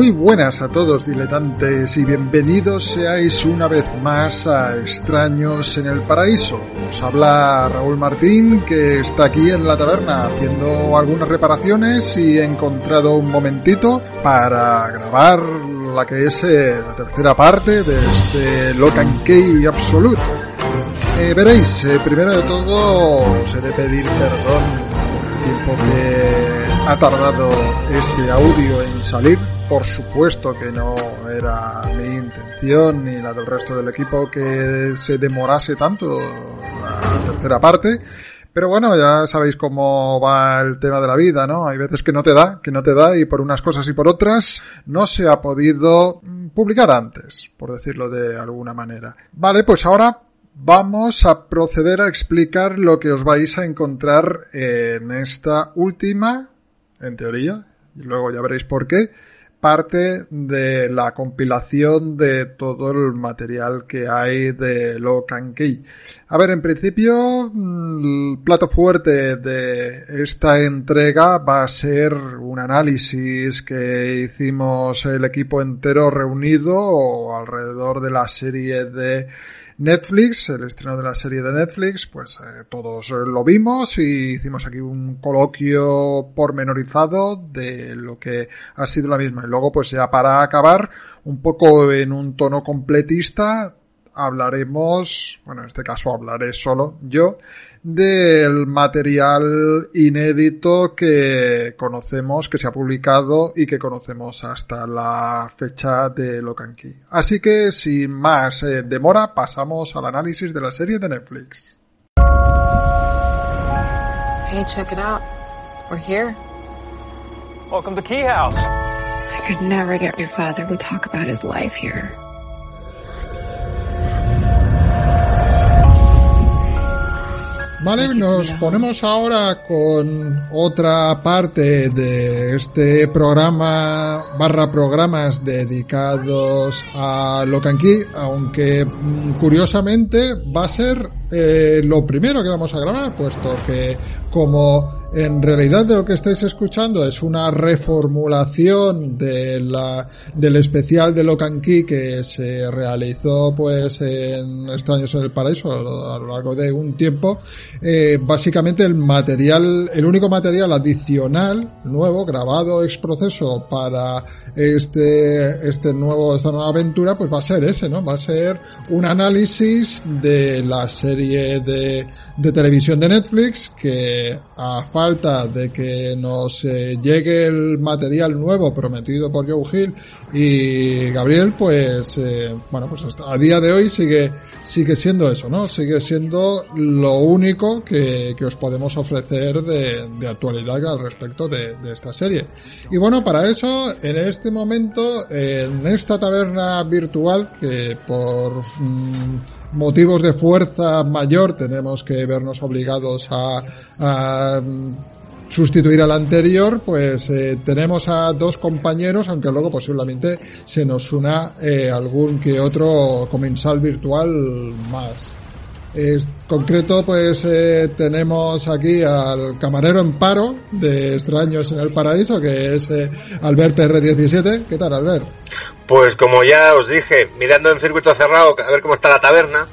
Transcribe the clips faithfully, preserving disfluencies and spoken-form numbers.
Muy buenas a todos, diletantes, y bienvenidos seáis una vez más a Extraños en el Paraíso. Os habla Raúl Martín, que está aquí en la taberna haciendo algunas reparaciones y he encontrado un momentito para grabar la que es eh, la tercera parte de este Lock and Key Absolute. Eh, veréis, eh, primero de todo os he de pedir perdón por el tiempo que ha tardado este audio en salir. Por supuesto que no era mi intención ni la del resto del equipo que se demorase tanto la tercera parte. Pero bueno, ya sabéis cómo va el tema de la vida, ¿no? Hay veces que no te da, que no te da y por unas cosas y por otras no se ha podido publicar antes, por decirlo de alguna manera. Vale, pues ahora vamos a proceder a explicar lo que os vais a encontrar en esta última, en teoría, y luego ya veréis por qué, parte de la compilación de todo el material que hay de Lock and Key. A ver, en principio, el plato fuerte de esta entrega va a ser un análisis que hicimos el equipo entero reunido alrededor de la serie de Netflix, el estreno de la serie de Netflix, pues eh, todos lo vimos y hicimos aquí un coloquio pormenorizado de lo que ha sido la misma. Y luego, pues ya para acabar, un poco en un tono completista, hablaremos, bueno, en este caso hablaré solo yo, del material inédito que conocemos, que se ha publicado y que conocemos hasta la fecha de Lock and Key. Así que, sin más eh, demora, pasamos al análisis de la serie de Netflix. Hey, check it out. We're here. Welcome to Key House. I could never get your father to talk about his life here. Vale, nos ponemos ahora con otra parte de este programa barra programas dedicados a Lock and Key, aunque curiosamente va a ser eh, lo primero que vamos a grabar, puesto que como en realidad de lo que estáis escuchando es una reformulación de la del especial de Lock and Key que se realizó pues en Extraños en el Paraíso a lo largo de un tiempo. Eh, básicamente el material, el único material adicional nuevo grabado ex proceso para este este nuevo esta nueva aventura pues va a ser ese, ¿no? Va a ser un análisis de la serie de de televisión de Netflix que a falta de que nos eh, llegue el material nuevo prometido por Joe Hill y Gabriel, pues eh, bueno, pues hasta a día de hoy sigue sigue siendo eso, ¿no? Sigue siendo lo único que, que os podemos ofrecer de, de actualidad al respecto de, de esta serie. Y bueno, para eso, en este momento, en esta taberna virtual que por mmm, motivos de fuerza mayor tenemos que vernos obligados a, a sustituir al anterior, pues eh, tenemos a dos compañeros, aunque luego posiblemente se nos una eh, algún que otro comensal virtual más. En concreto, pues eh, tenemos aquí al camarero en paro de Extraños en el Paraíso, que es eh, Albert P R diecisiete. ¿Qué tal, Albert? Pues como ya os dije, mirando en circuito cerrado a ver cómo está la taberna,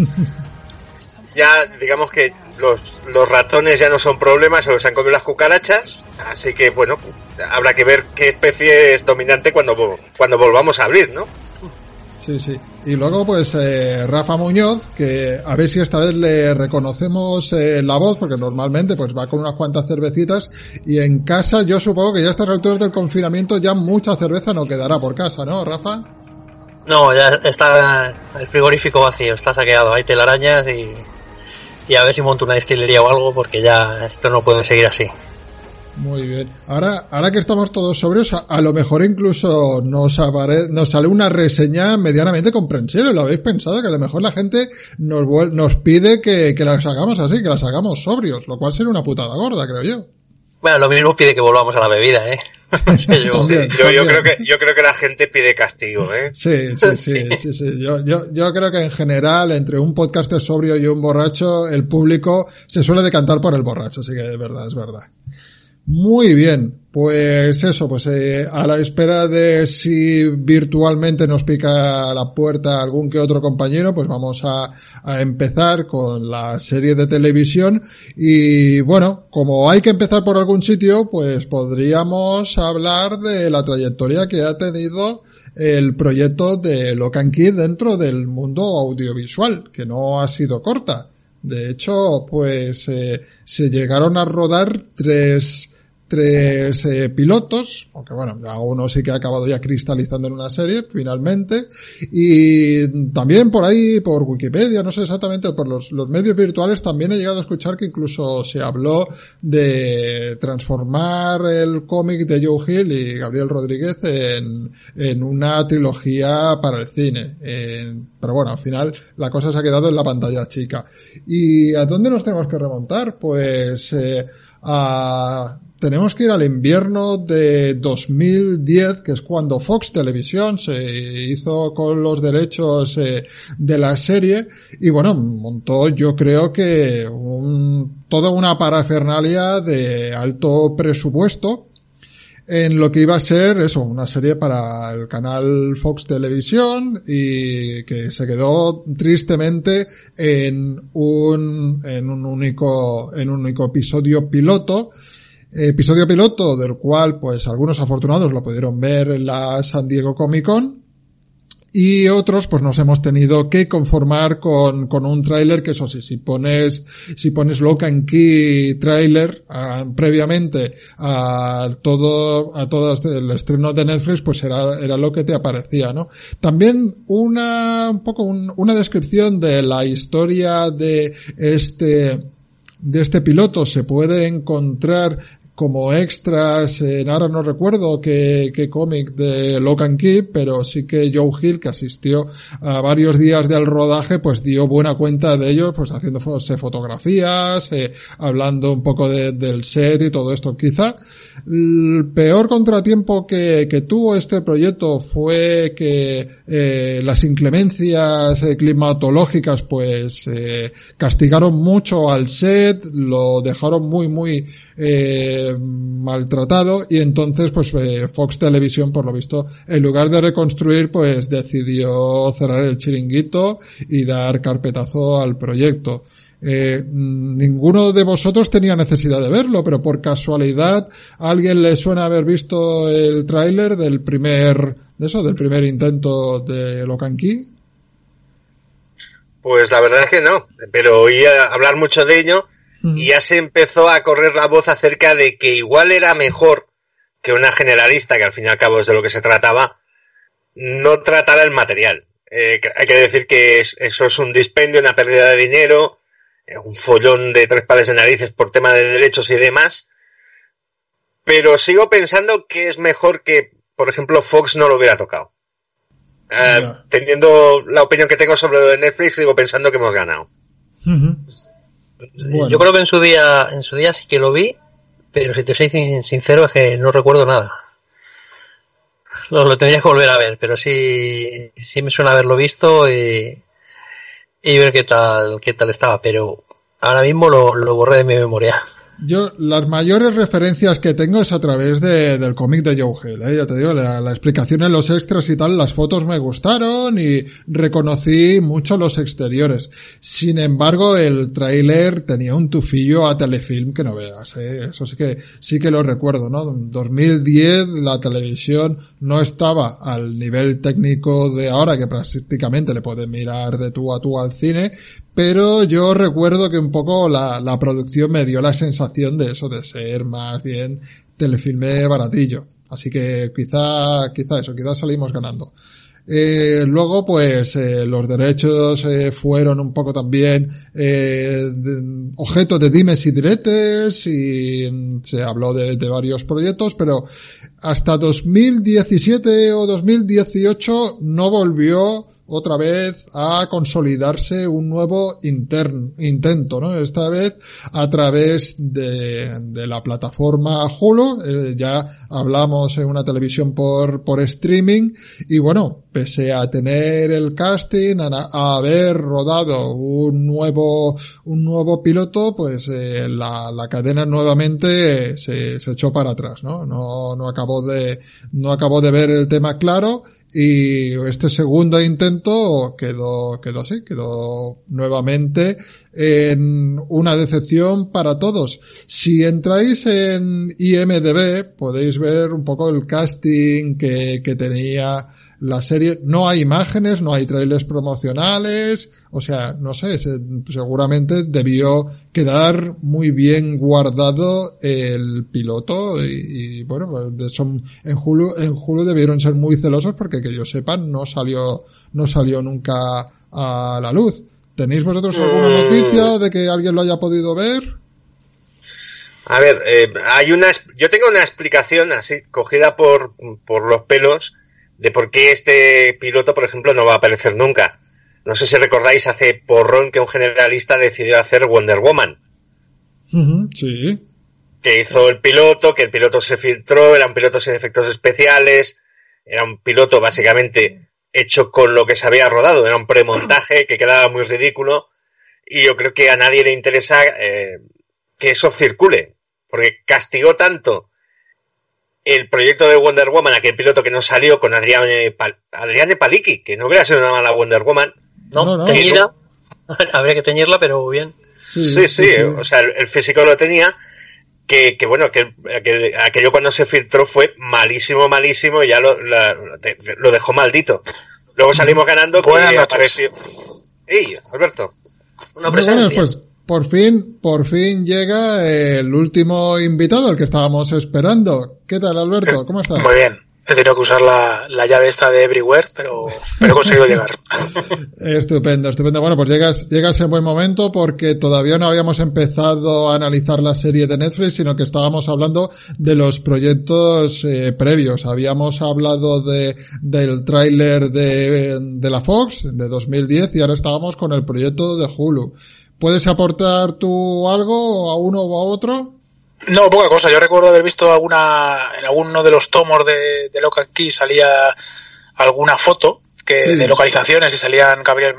ya digamos que los, los ratones ya no son problemas, se los han comido las cucarachas, así que bueno, habrá que ver qué especie es dominante cuando, cuando volvamos a abrir, ¿no? Sí, sí. Y luego, pues, eh, Rafa Muñoz, que a ver si esta vez le reconocemos eh, la voz, porque normalmente, pues, va con unas cuantas cervecitas, y en casa yo supongo que ya a estas alturas del confinamiento ya mucha cerveza no quedará por casa, ¿no, Rafa? No, ya está el frigorífico vacío, está saqueado, hay telarañas y, y a ver si monto una destilería o algo, porque ya esto no puede seguir así. Muy bien. Ahora, ahora que estamos todos sobrios, a, a lo mejor incluso nos, apare, nos sale una reseña medianamente comprensible. ¿Lo habéis pensado? Que a lo mejor la gente nos, nos pide que, que las hagamos así, que las hagamos sobrios, lo cual sería una putada gorda, creo yo. Bueno, lo mismo pide que volvamos a la bebida, ¿eh? Sí, yo, también, yo, yo creo que yo creo que la gente pide castigo, ¿eh? Sí, sí, sí, sí, sí, sí. Yo, yo, yo creo que en general, entre un podcaster sobrio y un borracho, el público se suele decantar por el borracho, así que es verdad, es verdad. Muy bien, pues eso, pues eh, a la espera de si virtualmente nos pica la puerta algún que otro compañero, pues vamos a, a empezar con la serie de televisión. Y bueno, como hay que empezar por algún sitio, pues podríamos hablar de la trayectoria que ha tenido el proyecto de Lock and Key dentro del mundo audiovisual, que no ha sido corta. De hecho, pues eh, se llegaron a rodar tres tres eh, pilotos, aunque bueno, ya uno sí que ha acabado ya cristalizando en una serie finalmente, y también por ahí, por Wikipedia, no sé exactamente, por los, los medios virtuales también he llegado a escuchar que incluso se habló de transformar el cómic de Joe Hill y Gabriel Rodríguez en, en una trilogía para el cine. Eh, pero bueno, al final la cosa se ha quedado en la pantalla chica. ¿Y a dónde nos tenemos que remontar? Pues eh, a... tenemos que ir al invierno de dos mil diez, que es cuando Fox Televisión se hizo con los derechos eh, de la serie y bueno, montó yo creo que un, toda una parafernalia de alto presupuesto en lo que iba a ser eso, una serie para el canal Fox Televisión y que se quedó tristemente en un, en un único, en un único episodio piloto. Episodio piloto del cual pues algunos afortunados lo pudieron ver en la San Diego Comic Con y otros pues nos hemos tenido que conformar con con un tráiler que eso sí, si pones si pones Lock and Key tráiler uh, previamente a todo a todo este, el estreno de Netflix pues era era lo que te aparecía, ¿no? También una un poco un, una descripción de la historia de este de este piloto se puede encontrar como extras en, ahora no recuerdo qué, qué cómic de Lock and Key, pero sí que Joe Hill, que asistió a varios días del rodaje, pues dio buena cuenta de ello, pues haciéndose fotografías, eh, hablando un poco de, del set y todo esto. Quizá el peor contratiempo que, que tuvo este proyecto fue que eh, las inclemencias eh, climatológicas pues eh, castigaron mucho al set, lo dejaron muy muy eh, maltratado y entonces pues eh, Fox Televisión por lo visto en lugar de reconstruir pues decidió cerrar el chiringuito y dar carpetazo al proyecto. Eh, ninguno de vosotros tenía necesidad de verlo, pero por casualidad ¿a alguien le suena haber visto el tráiler del primer de eso, del primer intento de Lock and Key? Pues la verdad es que no, pero oí hablar mucho de ello mm. y ya se empezó a correr la voz acerca de que igual era mejor que una generalista, que al fin y al cabo es de lo que se trataba, no tratara el material. Eh, hay que decir que es, eso es un dispendio, una pérdida de dinero, un follón de tres pares de narices por tema de derechos y demás, pero sigo pensando que es mejor que, por ejemplo, Fox no lo hubiera tocado. Uh, yeah. Teniendo la opinión que tengo sobre lo de Netflix, sigo pensando que hemos ganado. Uh-huh. Bueno. Yo creo que en su día, en su día sí que lo vi, pero si te soy sincero es que no recuerdo nada. Lo, lo tendría que volver a ver, pero sí, sí me suena haberlo visto y y ver qué tal qué tal estaba, pero ahora mismo lo, lo borré de mi memoria. Yo las mayores referencias que tengo es a través de del cómic de Joe Hill, ¿eh? Ya te digo, la, la explicación en los extras y tal, las fotos me gustaron y reconocí mucho los exteriores. Sin embargo, el tráiler tenía un tufillo a telefilm que no veas, ¿eh? Eso sí que sí que lo recuerdo, ¿no? En dos mil diez la televisión no estaba al nivel técnico de ahora, que prácticamente le puedes mirar de tú a tú al cine, pero yo recuerdo que un poco la, la producción me dio la sensación de eso, de ser más bien telefilme baratillo. Así que quizá, quizá eso, quizá salimos ganando. Eh, luego pues eh, los derechos eh, fueron un poco también eh, de, objeto de dimes y diretes y mm, se habló de, de varios proyectos, pero hasta dos mil diecisiete o dos mil dieciocho no volvió otra vez a consolidarse un nuevo intern, intento, ¿no? Esta vez a través de, de la plataforma Hulu. Eh, ya hablamos en una televisión por, por streaming y bueno, pese a tener el casting, a, a haber rodado un nuevo, un nuevo piloto, pues eh, la, la cadena nuevamente eh, se, se echó para atrás, ¿no? No, no acabó de, no acabó de ver el tema claro. Y este segundo intento quedó, quedó así, quedó nuevamente en una decepción para todos. Si entráis en I M D B podéis ver un poco el casting que, que tenía la serie. No hay imágenes, no hay trailers promocionales, o sea, no sé, se, seguramente debió quedar muy bien guardado el piloto y, y bueno, son, en Hulu, en Hulu debieron ser muy celosos porque que yo sepa no salió, no salió nunca a la luz. ¿Tenéis vosotros alguna noticia de que alguien lo haya podido ver? A ver, eh, hay una, yo tengo una explicación así, cogida por, por los pelos, de por qué este piloto, por ejemplo, no va a aparecer nunca. No sé si recordáis hace porrón que un generalista decidió hacer Wonder Woman. Uh-huh, sí. Que hizo el piloto, que el piloto se filtró, era un piloto sin efectos especiales, era un piloto básicamente hecho con lo que se había rodado, era un premontaje que quedaba muy ridículo y yo creo que a nadie le interesa eh, que eso circule, porque castigó tanto el proyecto de Wonder Woman, aquel piloto que no salió con Adriane, Pal- Adriane Palicki, que no hubiera sido una mala Wonder Woman. No, no, no teñida, no. Habría que teñirla, pero bien. Sí, sí, sí, sí, sí. O sea, el, el físico lo tenía, que, que bueno, que aquel, aquello cuando se filtró fue malísimo, malísimo, y ya lo, la, lo dejó maldito. Luego salimos ganando, que apareció... ¡Ey, Alberto! Una presencia. Bueno, pues por fin, por fin llega el último invitado, el que estábamos esperando. ¿Qué tal, Alberto? ¿Cómo estás? Muy bien. He tenido que usar la, la llave esta de Everywhere, pero, pero he conseguido llegar. Estupendo, estupendo. Bueno, pues llegas, llegas en buen momento porque todavía no habíamos empezado a analizar la serie de Netflix, sino que estábamos hablando de los proyectos eh, previos. Habíamos hablado de, del tráiler de, de la Fox de dos mil diez y ahora estábamos con el proyecto de Hulu. ¿Puedes aportar tú algo a uno o a otro? No, poca cosa. Yo recuerdo haber visto alguna, en alguno de los tomos de, de Lock and Key salía alguna foto que sí. de localizaciones y salían Gabriel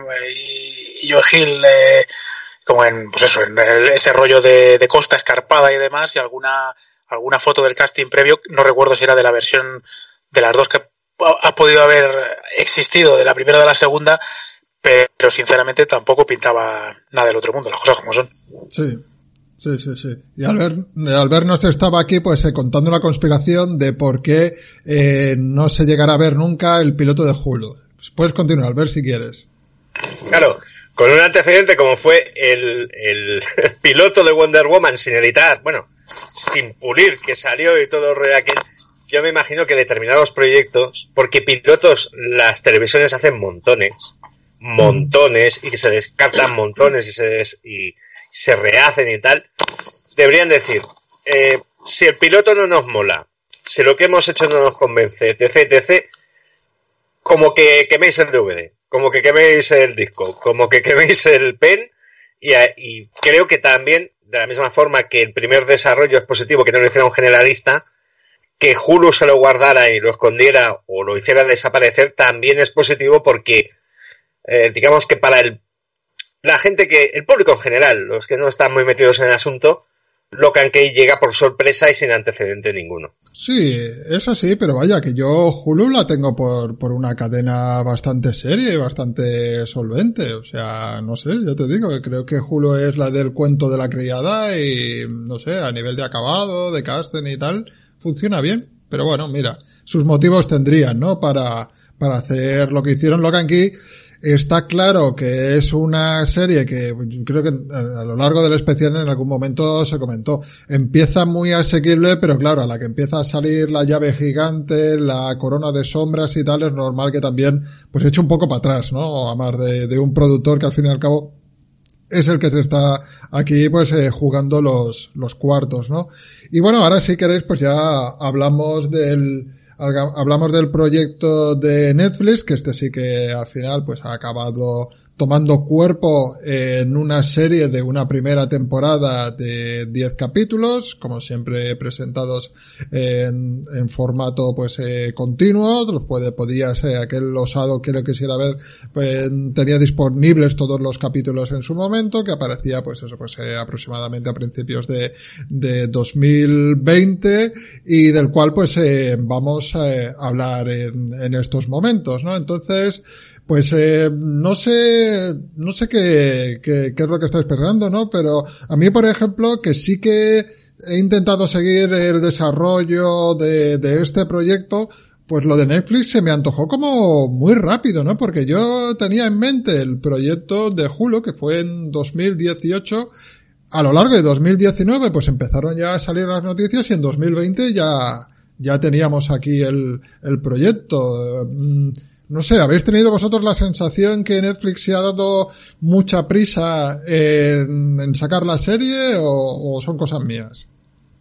y, y Joe Hill eh, como en, pues eso, en el, ese rollo de, de costa escarpada y demás, y alguna, alguna foto del casting previo. No recuerdo si era de la versión de las dos que ha, ha podido haber existido, de la primera o de la segunda, pero sinceramente tampoco pintaba nada del otro mundo, las cosas como son. Sí. Sí, sí, sí. Y Albert, Albert nos estaba aquí pues eh, contando una conspiración de por qué eh, no se llegará a ver nunca el piloto de Hulu. Pues puedes continuar, Albert, si quieres. Claro, con un antecedente como fue el, el, el piloto de Wonder Woman sin editar, bueno, sin pulir, que salió y todo el rollo aquel, yo me imagino que determinados proyectos, porque pilotos las televisiones hacen montones, montones, y que se descartan montones y se des, y se rehacen y tal, deberían decir, eh, si el piloto no nos mola, si lo que hemos hecho no nos convence, etc, etc, como que queméis el D V D, como que queméis el disco, como que queméis el pen, y, y creo que también, de la misma forma que el primer desarrollo es positivo, que no lo hiciera un generalista, que Hulu se lo guardara y lo escondiera o lo hiciera desaparecer, también es positivo porque, eh, digamos que para el la gente que, el público en general, los que no están muy metidos en el asunto, Lock and Key llega por sorpresa y sin antecedente ninguno. Sí, eso sí, pero vaya, que yo Hulu la tengo por, por una cadena bastante seria y bastante solvente. O sea, no sé, ya te digo, que creo que Hulu es la del cuento de la criada y, no sé, a nivel de acabado, de casting y tal, funciona bien. Pero bueno, mira, sus motivos tendrían, ¿no? Para, para hacer lo que hicieron Lock and Key. Está claro que es una serie que creo que a lo largo del especial en algún momento se comentó. Empieza muy asequible, pero claro, a la que empieza a salir la llave gigante, la corona de sombras y tal, es normal que también pues eche un poco para atrás, ¿no? A más de, de un productor que al fin y al cabo es el que se está aquí pues eh, jugando los, los cuartos, ¿no? Y bueno, ahora si queréis pues ya hablamos del... hablamos del proyecto de Netflix, que este sí que al final pues ha acabado tomando cuerpo en una serie de una primera temporada de diez capítulos, como siempre presentados en, en formato pues eh, continuo. Los puede, podías, eh, aquel osado que lo quisiera ver, pues tenía disponibles todos los capítulos en su momento, que aparecía pues eso, pues eh, aproximadamente a principios de, de dos mil veinte, y del cual pues eh, vamos a hablar en, en estos momentos, ¿no? Entonces, pues eh, no sé, no sé qué, qué, qué es lo que estáis pensando, ¿no? Pero a mí, por ejemplo, que sí que he intentado seguir el desarrollo de, de este proyecto, pues lo de Netflix se me antojó como muy rápido, ¿no? Porque yo tenía en mente el proyecto de Hulu, que fue en dos mil dieciocho. A lo largo de dos mil diecinueve, pues empezaron ya a salir las noticias, y en dos mil veinte ya, ya teníamos aquí el, el proyecto. No sé, ¿habéis tenido vosotros la sensación que Netflix se ha dado mucha prisa en, en sacar la serie, o, o son cosas mías?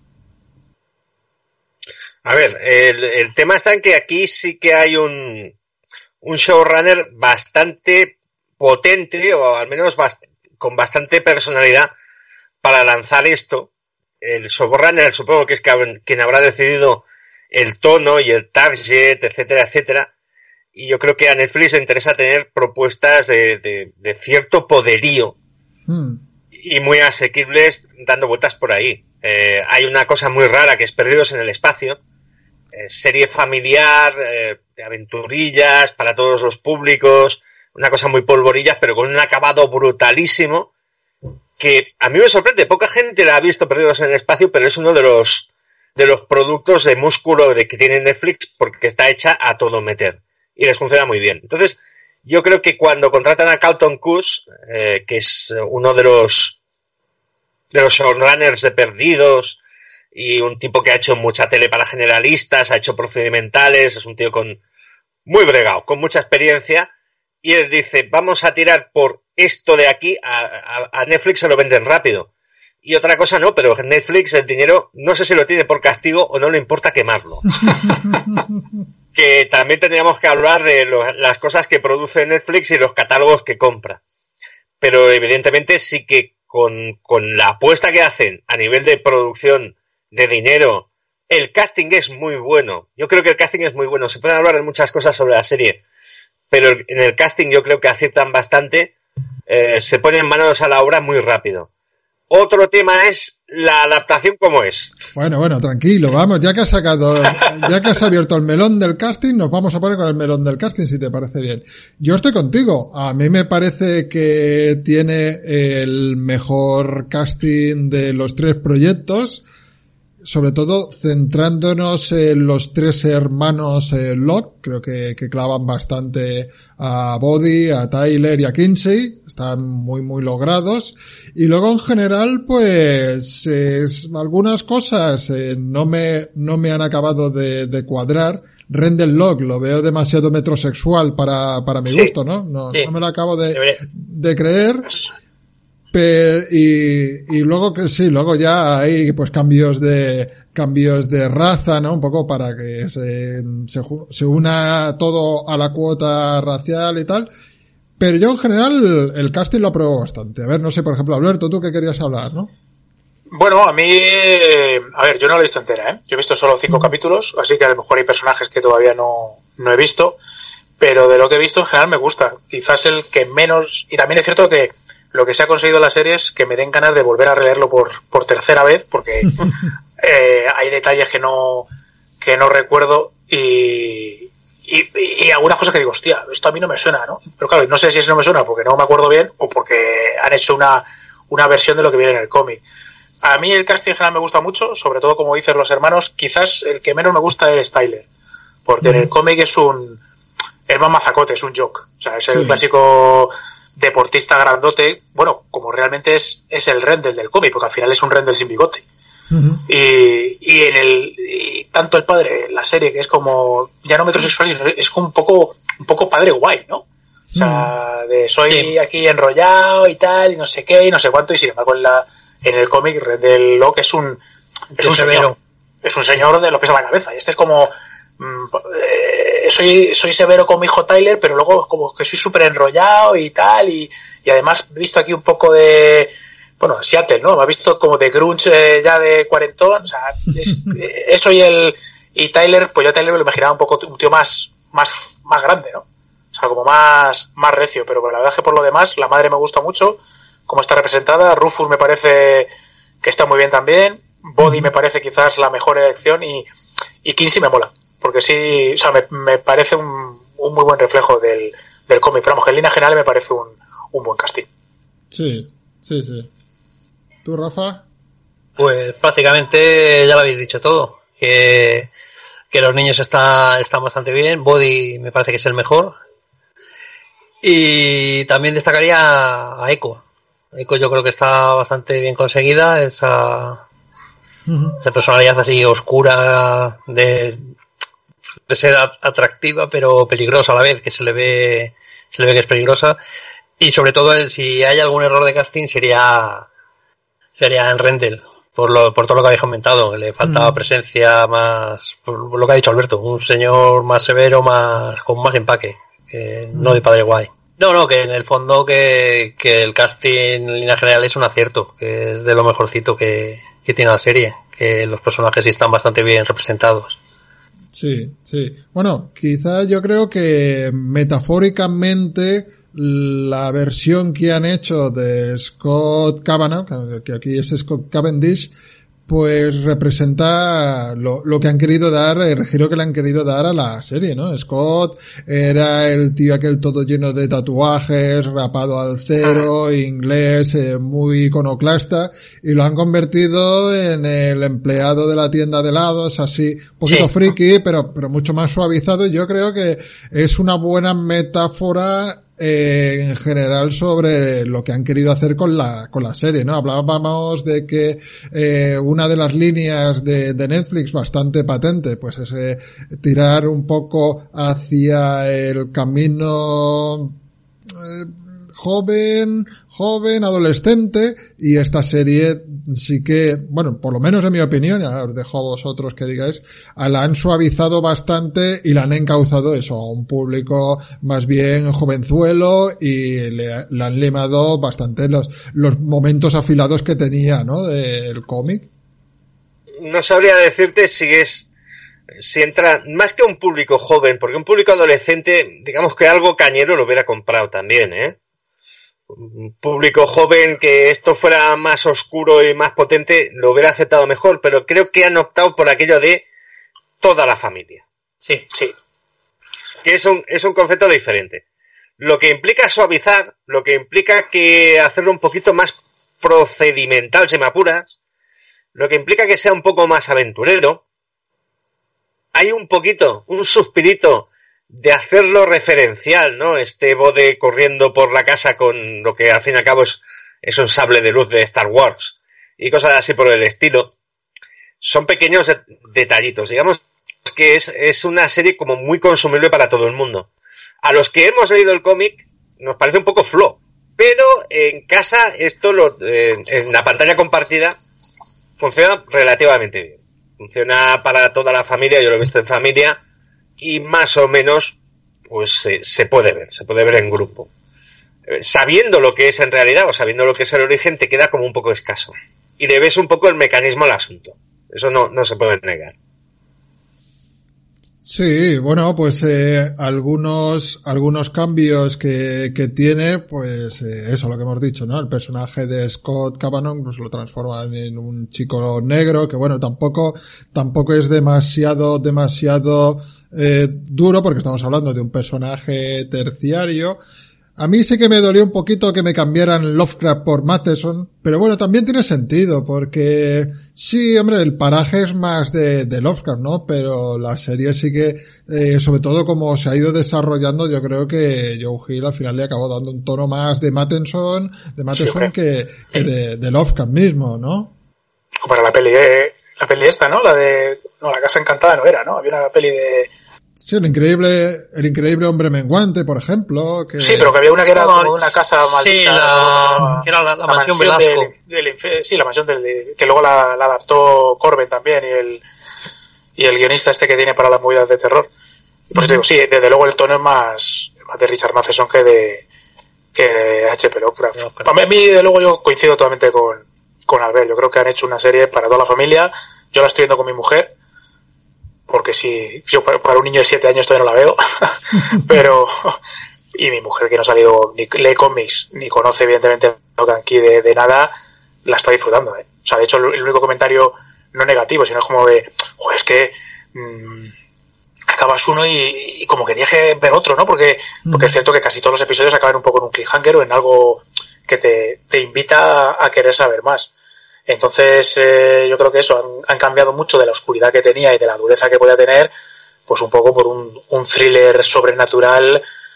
A ver, el, el tema está en que aquí sí que hay un, un showrunner bastante potente, o al menos bast- con bastante personalidad para lanzar esto. El showrunner, supongo que es quien habrá decidido el tono y el target, etcétera, etcétera. Y yo creo que a Netflix le interesa tener propuestas de, de, de cierto poderío hmm. y muy asequibles dando vueltas por ahí. Eh, hay una cosa muy rara que es Perdidos en el Espacio, eh, serie familiar, eh, de aventurillas para todos los públicos, una cosa muy polvorillas, pero con un acabado brutalísimo, que a mí me sorprende. Poca gente la ha visto, Perdidos en el Espacio, pero es uno de los de los productos de músculo de que tiene Netflix, porque está hecha a todo meter. Y les funciona muy bien. Entonces, yo creo que cuando contratan a Carlton Cuse, eh, que es uno de los de los showrunners de Perdidos, y un tipo que ha hecho mucha tele para generalistas, ha hecho procedimentales, es un tío con muy bregado, con mucha experiencia, y él dice, vamos a tirar por esto de aquí, a, a, a Netflix se lo venden rápido. Y otra cosa no, pero Netflix el dinero no sé si lo tiene por castigo o no le importa quemarlo. Que también tendríamos que hablar de lo, las cosas que produce Netflix y los catálogos que compra. Pero evidentemente sí que con, con la apuesta que hacen a nivel de producción, de dinero, el casting es muy bueno. Yo creo que el casting es muy bueno. Se pueden hablar de muchas cosas sobre la serie, pero en el casting yo creo que aciertan bastante. Eh, se ponen manos a la obra muy rápido. Otro tema es la adaptación como es. Bueno, bueno, tranquilo, vamos, ya que has sacado, ya que has abierto el melón del casting, nos vamos a poner con el melón del casting, si te parece bien. Yo estoy contigo, a mí me parece que tiene el mejor casting de los tres proyectos, sobre todo centrándonos en los tres hermanos eh, Locke. Creo que, que clavan bastante a Bodhi, a Tyler y a Kinsey, están muy muy logrados. Y luego en general pues es, algunas cosas eh, no me no me han acabado de, de cuadrar. Rendell Locke lo veo demasiado metrosexual para para mi sí, gusto, ¿no? No, sí. no me lo acabo de, de creer. Pero, y, y luego que sí, luego ya hay pues cambios de, cambios de raza, ¿no? Un poco para que se, se, se una todo a la cuota racial y tal. Pero yo en general el casting lo apruebo bastante. A ver, no sé, por ejemplo, Alberto, tú qué querías hablar, ¿no? Bueno, a mí, a ver, yo no lo he visto entera, ¿eh? Yo he visto solo cinco mm. capítulos, así que a lo mejor hay personajes que todavía no, no he visto, pero de lo que he visto en general me gusta. Quizás el que menos, y también es cierto que lo que se ha conseguido en la serie es que me den ganas de volver a releerlo por, por tercera vez, porque eh, hay detalles que no, que no recuerdo y, y, y algunas cosas que digo, hostia, esto a mí no me suena, ¿no? Pero claro, no sé si es no me suena porque no me acuerdo bien o porque han hecho una, una versión de lo que viene en el cómic. A mí el casting en general me gusta mucho, sobre todo como dicen los hermanos, quizás el que menos me gusta es Tyler, porque mm. en el cómic es un, es más mazacote, es un joke, o sea, es el sí. clásico deportista grandote, bueno, como realmente es, es el Rendell del cómic, porque al final es un Rendell sin bigote. Uh-huh. Y, y en el, y tanto el padre, la serie, que es como, ya no metrosexual, es como un poco, un poco padre guay, ¿no? O sea, de soy sí. aquí enrollado y tal, y no sé qué, y no sé cuánto, y sin embargo en la, en el cómic Rendell Locke es un, es un señor, es un señor de lo que es a la cabeza, y este es como, eh, soy soy severo con mi hijo Tyler, pero luego como que soy súper enrollado y tal, y, y además he visto aquí un poco de, bueno, Seattle, ¿no? Me ha visto como de grunge eh, ya de cuarentón, o sea, es, eh, eso y el y Tyler, pues yo a Tyler me lo imaginaba un poco un tío más más más grande, ¿no? O sea, como más más recio, pero la verdad es que por lo demás la madre me gusta mucho cómo está representada, Rufus me parece que está muy bien también, Body me parece quizás la mejor elección y y Kinsey me mola, porque sí, o sea, me, me parece un, un muy buen reflejo del, del cómic, pero vamos, en línea general me parece un, un buen casting. Sí, sí, sí. ¿Tú, Rafa? Pues prácticamente ya lo habéis dicho todo, que, que los niños está, están bastante bien, Body me parece que es el mejor, y también destacaría a Echo. Echo yo creo que está bastante bien conseguida, esa... esa personalidad así oscura de, de ser atractiva pero peligrosa a la vez, que se le ve se le ve que es peligrosa, y sobre todo si hay algún error de casting sería sería en Rendell, por lo por todo lo que habéis comentado, que le faltaba mm. presencia más, por lo que ha dicho Alberto, un señor más severo, más con más empaque, que mm. no de padre guay. No, no, que en el fondo que, que el casting en línea general es un acierto, que es de lo mejorcito que que tiene la serie, que los personajes sí están bastante bien representados. Sí, sí. Bueno, quizá yo creo que metafóricamente la versión que han hecho de Scott Kavanagh, que aquí es Scott Cavendish, pues representa lo, lo que han querido dar, el giro que le han querido dar a la serie, ¿no? Scott era el tío aquel todo lleno de tatuajes, rapado al cero, inglés, eh, muy iconoclasta, y lo han convertido en el empleado de la tienda de helados, así, un poquito sí. friki, pero, pero mucho más suavizado, y yo creo que es una buena metáfora Eh, en general sobre lo que han querido hacer con la con la serie, ¿no? Hablábamos de que eh, una de las líneas de, de Netflix bastante patente, pues es eh, tirar un poco hacia el camino eh, joven, joven, adolescente, y esta serie sí que, bueno, por lo menos en mi opinión, ya os dejo a vosotros que digáis, la han suavizado bastante y la han encauzado eso, a un público más bien jovenzuelo, y le, le han limado bastante los, los momentos afilados que tenía, ¿no?, del cómic. No sabría decirte si es, si entra más que un público joven, porque un público adolescente, digamos que algo cañero lo hubiera comprado también, ¿eh? Un público joven que esto fuera más oscuro y más potente lo hubiera aceptado mejor, pero creo que han optado por aquello de toda la familia. Sí, sí. Que es un, es un concepto diferente. Lo que implica suavizar, lo que implica que hacerlo un poquito más procedimental, si me apuras, lo que implica que sea un poco más aventurero. Hay un poquito, un suspirito de hacerlo referencial, ¿no? Este Bode corriendo por la casa con lo que al fin y al cabo es, es un sable de luz de Star Wars y cosas así por el estilo. Son pequeños de- detallitos. Digamos que es, es una serie como muy consumible para todo el mundo. A los que hemos leído el cómic nos parece un poco flojo, pero en casa esto lo, eh, en la pantalla compartida funciona relativamente bien. Funciona para toda la familia, yo lo he visto en familia, y más o menos pues se, se puede ver, se puede ver en grupo. Eh, sabiendo lo que es en realidad o sabiendo lo que es el origen te queda como un poco escaso. Y le ves un poco el mecanismo al asunto. Eso no, no se puede negar. Sí, bueno, pues eh, algunos algunos cambios que, que tiene, pues eh, eso, lo que hemos dicho, ¿no? El personaje de Scott Kavanagh pues lo transforman en un chico negro, que bueno, tampoco tampoco es demasiado demasiado eh, duro, porque estamos hablando de un personaje terciario. A mí sí que me dolió un poquito que me cambiaran Lovecraft por Matheson, pero bueno, también tiene sentido, porque sí, hombre, el paraje es más de, de Lovecraft, ¿no? Pero la serie sí que, eh, sobre todo como se ha ido desarrollando, yo creo que Joe Hill al final le acabó dando un tono más de Matheson, de Matheson sí, que, que de, de Lovecraft mismo, ¿no? Para la peli, eh, la peli esta, ¿no? La de, no, La Casa Encantada no era, ¿no? Había una peli de... Sí, el increíble, el increíble hombre menguante, por ejemplo. Que... Sí, pero que había una que era como de una casa maldita. Sí, la, que era la, la, la mansión, mansión Velasco. Del, del, sí, la mansión del, que luego la, la adaptó Corbin también y el, y el guionista este que tiene para las movidas de terror. Y pues uh-huh. te digo, sí, desde luego el tono es más, más de Richard Matheson que de, que de H P Lovecraft. No, claro. Para mí, de luego, yo coincido totalmente con, con Albert. Yo creo que han hecho una serie para toda la familia. Yo la estoy viendo con mi mujer, porque si yo para un niño de siete años todavía no la veo, pero y mi mujer, que no ha salido ni lee cómics ni conoce evidentemente Lock Key de, de nada, la está disfrutando, ¿eh? O sea, de hecho, el único comentario no negativo, sino es como de, joder, es que mmm, acabas uno y, y como que tienes que ver otro, ¿no? Porque, mm. porque es cierto que casi todos los episodios acaban un poco en un cliffhanger o en algo que te, te invita a querer saber más. Entonces, eh, yo creo que eso, han, han cambiado mucho de la oscuridad que tenía y de la dureza que podía tener, pues un poco por un, un thriller sobrenatural,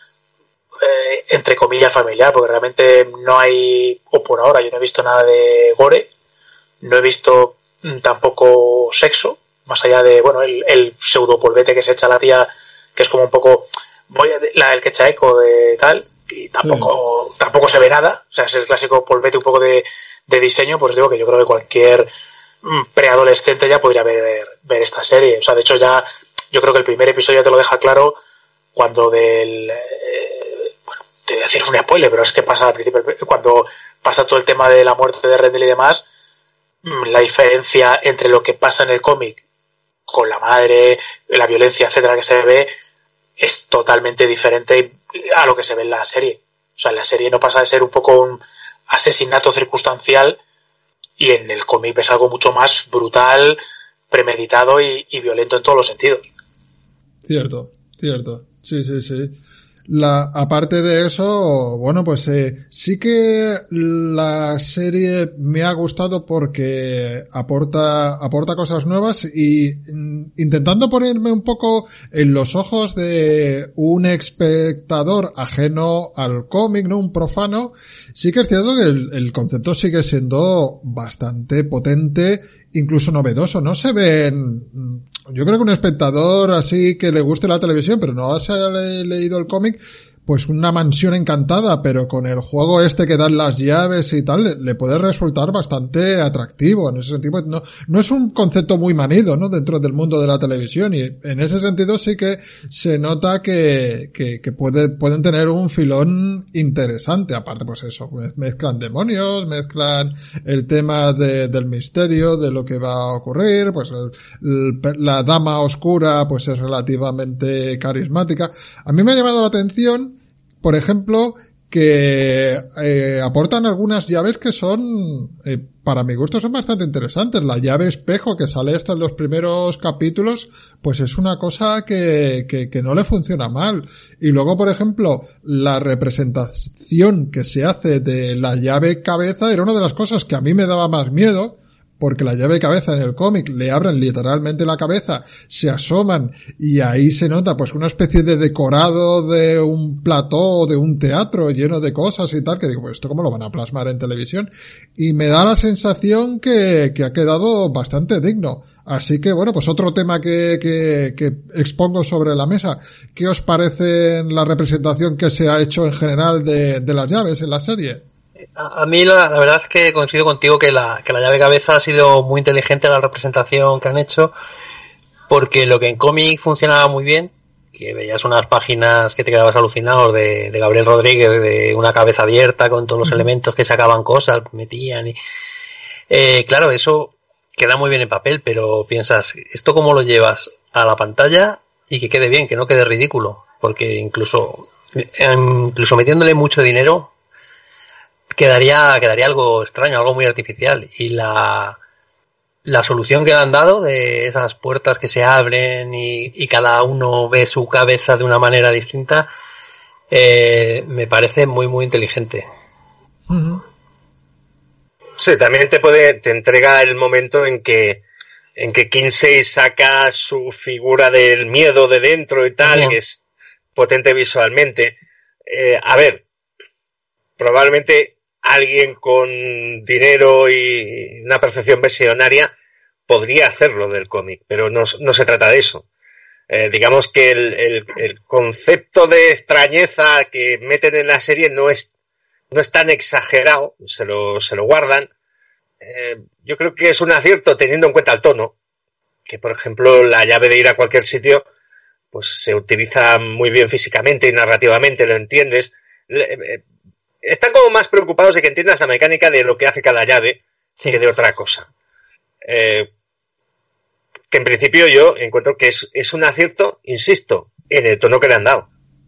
eh, entre comillas familiar, porque realmente no hay, o por ahora yo no he visto nada de gore, no he visto tampoco sexo, más allá de, bueno, el, el pseudo polvete que se echa la tía, que es como un poco, voy a, la, el que echa eco de tal, y tampoco, sí. tampoco se ve nada, o sea, es el clásico polvete un poco de, de diseño. Pues digo que yo creo que cualquier preadolescente ya podría ver, ver esta serie. O sea, de hecho ya, yo creo que el primer episodio ya te lo deja claro cuando del, eh, bueno, te voy a decir un spoiler, pero es que pasa al principio, cuando pasa todo el tema de la muerte de Rendell y demás, la diferencia entre lo que pasa en el cómic con la madre, la violencia, etcétera, que se ve, es totalmente diferente a lo que se ve en la serie. O sea, en la serie no pasa de ser un poco un asesinato circunstancial, y en el cómic es algo mucho más brutal, premeditado y, y violento en todos los sentidos. Cierto, cierto. Sí, sí, sí. La, aparte de eso, bueno, pues eh, sí que la serie me ha gustado porque aporta, aporta cosas nuevas y mm, intentando ponerme un poco en los ojos de un espectador ajeno al cómic, ¿no? Un profano, sí que es cierto que el, el concepto sigue siendo bastante potente, incluso novedoso. No se ven, yo creo que un espectador así que le guste la televisión, pero no se haya le, leído el cómic, pues una mansión encantada, pero con el juego este que dan las llaves y tal, le, le puede resultar bastante atractivo. En ese sentido, no, no es un concepto muy manido, ¿no? Dentro del mundo de la televisión, y en ese sentido sí que se nota que, que, que puede, pueden tener un filón interesante. Aparte, pues eso, mezclan demonios, mezclan el tema de, del misterio, de lo que va a ocurrir, pues el, el, la dama oscura, pues es relativamente carismática. A mí me ha llamado la atención, por ejemplo, que eh, aportan algunas llaves que son, eh, para mi gusto, son bastante interesantes. La llave espejo que sale esto en los primeros capítulos, pues es una cosa que, que, que no le funciona mal. Y luego, por ejemplo, la representación que se hace de la llave cabeza era una de las cosas que a mí me daba más miedo, porque la llave cabeza en el cómic le abren literalmente la cabeza, se asoman y ahí se nota pues una especie de decorado de un plató, de un teatro lleno de cosas y tal, que digo, pues esto cómo lo van a plasmar en televisión, y me da la sensación que, que ha quedado bastante digno. Así que bueno, pues otro tema que, que, que expongo sobre la mesa. ¿Qué os parece la representación que se ha hecho en general de, de las llaves en la serie? A, a mí la, la verdad es que coincido contigo que la, que la llave cabeza ha sido muy inteligente la representación que han hecho, porque lo que en cómic funcionaba muy bien, que veías unas páginas que te quedabas alucinado de, de Gabriel Rodríguez, de una cabeza abierta con todos los elementos que sacaban cosas, metían y eh, claro, eso queda muy bien en papel, pero piensas, ¿esto cómo lo llevas a la pantalla y que quede bien, que no quede ridículo? Porque incluso incluso metiéndole mucho dinero quedaría quedaría algo extraño, algo muy artificial. Y la la solución que le han dado de esas puertas que se abren y, y cada uno ve su cabeza de una manera distinta, eh, me parece muy muy inteligente. Uh-huh. Sí, también te puede te entrega el momento en que en que Kinsey saca su figura del miedo de dentro y tal, uh-huh. que es potente visualmente. Eh, a ver, probablemente alguien con dinero y una percepción visionaria podría hacerlo del cómic, pero no, no se trata de eso. Eh, digamos que el, el, el concepto de extrañeza que meten en la serie no es, no es tan exagerado, se lo, se lo guardan. Eh, yo creo que es un acierto teniendo en cuenta el tono, que, por ejemplo, la llave de ir a cualquier sitio pues se utiliza muy bien físicamente y narrativamente, lo entiendes. Están como más preocupados de que entiendas la mecánica de lo que hace cada llave sí. que de otra cosa. Eh, que en principio yo encuentro que es, es un acierto, insisto, en el tono que le han dado.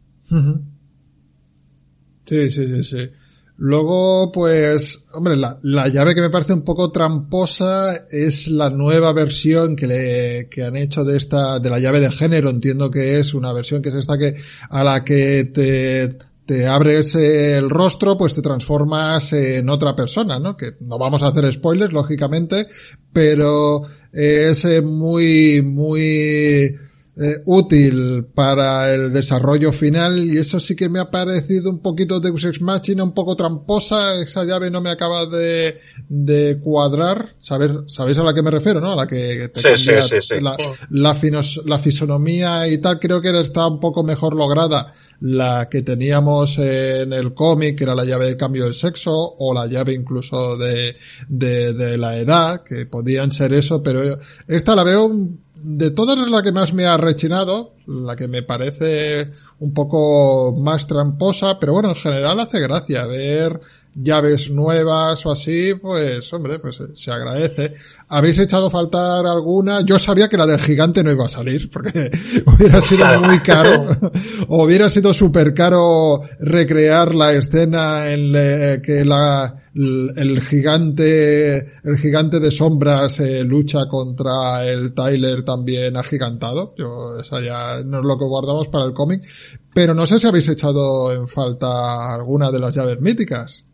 Sí, sí, sí, sí. Luego, pues, hombre, la, la llave que me parece un poco tramposa es la nueva versión que le, que han hecho de esta, de la llave de género. Entiendo que es una versión que es esta que, a la que te, te abres el rostro, pues te transformas en otra persona, ¿no? Que no vamos a hacer spoilers, lógicamente, pero es muy, muy, Eh, útil para el desarrollo final, y eso sí que me ha parecido un poquito Deus Ex Machina, un poco tramposa. Esa llave no me acaba de, de cuadrar. Saber, ¿sabéis a la que me refiero, no? A la que te sí, cambia sí, sí, sí. La, la, finos, la fisonomía y tal. Creo que está un poco mejor lograda la que teníamos en el cómic, que era la llave de cambio de sexo, o la llave incluso de, de, de la edad, que podían ser eso, pero esta la veo un de todas es la que más me ha rechinado, la que me parece un poco más tramposa, pero bueno, en general hace gracia ver llaves nuevas o así, pues hombre, pues se agradece. ¿Habéis echado faltar alguna? Yo sabía que la del gigante no iba a salir, porque hubiera sido muy caro, o hubiera sido súper caro recrear la escena en la que la el gigante, el gigante de sombras eh, lucha contra el Tyler también agigantado. Yo, esa ya no es lo que guardamos para el cómic, pero no sé si habéis echado en falta alguna de las llaves míticas.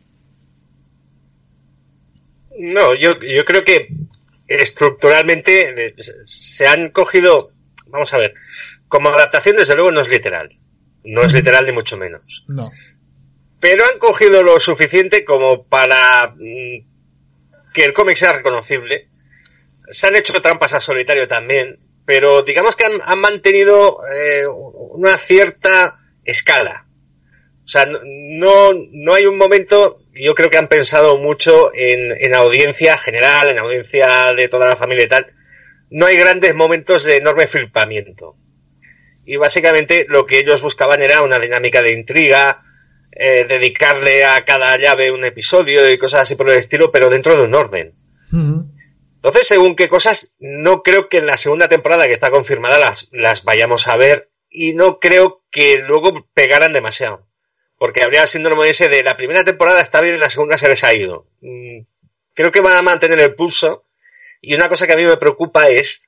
No, yo, yo creo que estructuralmente se han cogido, vamos a ver, como adaptación desde luego no es literal, no es literal ni mucho menos. No. Pero han cogido lo suficiente como para mmm, que el cómic sea reconocible. Se han hecho trampas a solitario también, pero digamos que han, han mantenido eh, una cierta escala. O sea, no, no hay un momento, yo creo que han pensado mucho en, en audiencia general, en audiencia de toda la familia y tal. No hay grandes momentos de enorme flipamiento. Y básicamente lo que ellos buscaban era una dinámica de intriga, Eh, dedicarle a cada llave un episodio y cosas así por el estilo, pero dentro de un orden. Uh-huh. Entonces, según qué cosas, no creo que en la segunda temporada, que está confirmada, las, las vayamos a ver, y no creo que luego pegaran demasiado. Porque habría el síndrome ese de la primera temporada está bien y la segunda se les ha ido. Mm, creo que van a mantener el pulso, y una cosa que a mí me preocupa es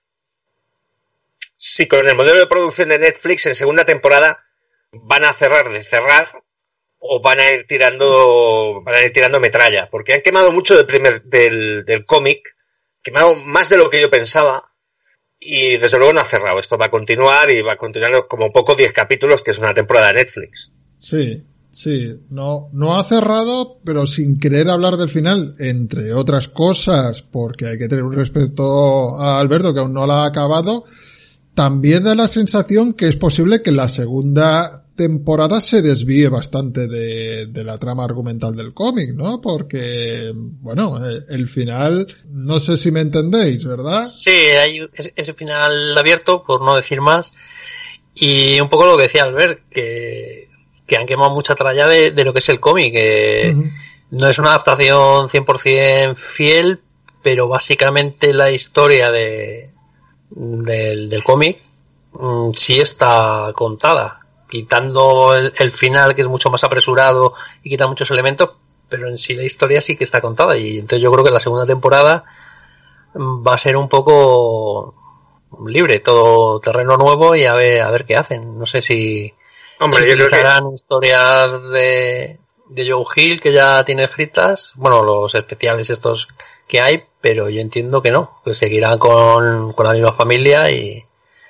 si con el modelo de producción de Netflix en segunda temporada van a cerrar de cerrar, o van a ir tirando, van a ir tirando metralla, porque han quemado mucho del primer, del, del cómic, quemado más de lo que yo pensaba, y desde luego no ha cerrado. Esto va a continuar, y va a continuar como poco diez capítulos, que es una temporada de Netflix. Sí, sí, no, no ha cerrado, pero sin querer hablar del final, entre otras cosas, porque hay que tener un respeto a Alberto, que aún no la ha acabado. También da la sensación que es posible que la segunda temporada se desvíe bastante de, de la trama argumental del cómic, ¿no? Porque, bueno, el final, no sé si me entendéis, ¿verdad? Sí, hay ese final abierto, por no decir más, y un poco lo que decía Albert, que, que han quemado mucha tralla de, de lo que es el cómic, que uh-huh. no es una adaptación cien por ciento fiel, pero básicamente la historia de del, del cómic mmm, sí está contada, quitando el, el final, que es mucho más apresurado y quita muchos elementos, pero en sí la historia sí que está contada, y entonces yo creo que la segunda temporada va a ser un poco libre, todo terreno nuevo, y a ver a ver qué hacen. No sé si Hombre, yo utilizarán creo que... historias de, de Joe Hill, que ya tiene escritas, bueno, los especiales estos que hay, pero yo entiendo que no, que seguirán con, con la misma familia y,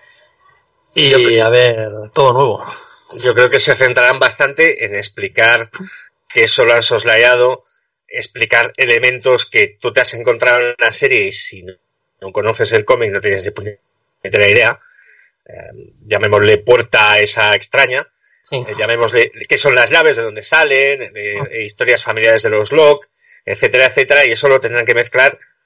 y creo, a ver, todo nuevo. Yo creo que se centrarán bastante en explicar que eso lo han soslayado, explicar elementos que tú te has encontrado en la serie, y si no, no conoces el cómic no tienes ni la idea, eh, llamémosle puerta esa extraña, sí. eh, llamémosle qué son las llaves, de dónde salen, eh, eh, historias familiares de los Locke, etcétera, etcétera, y eso lo tendrán que mezclar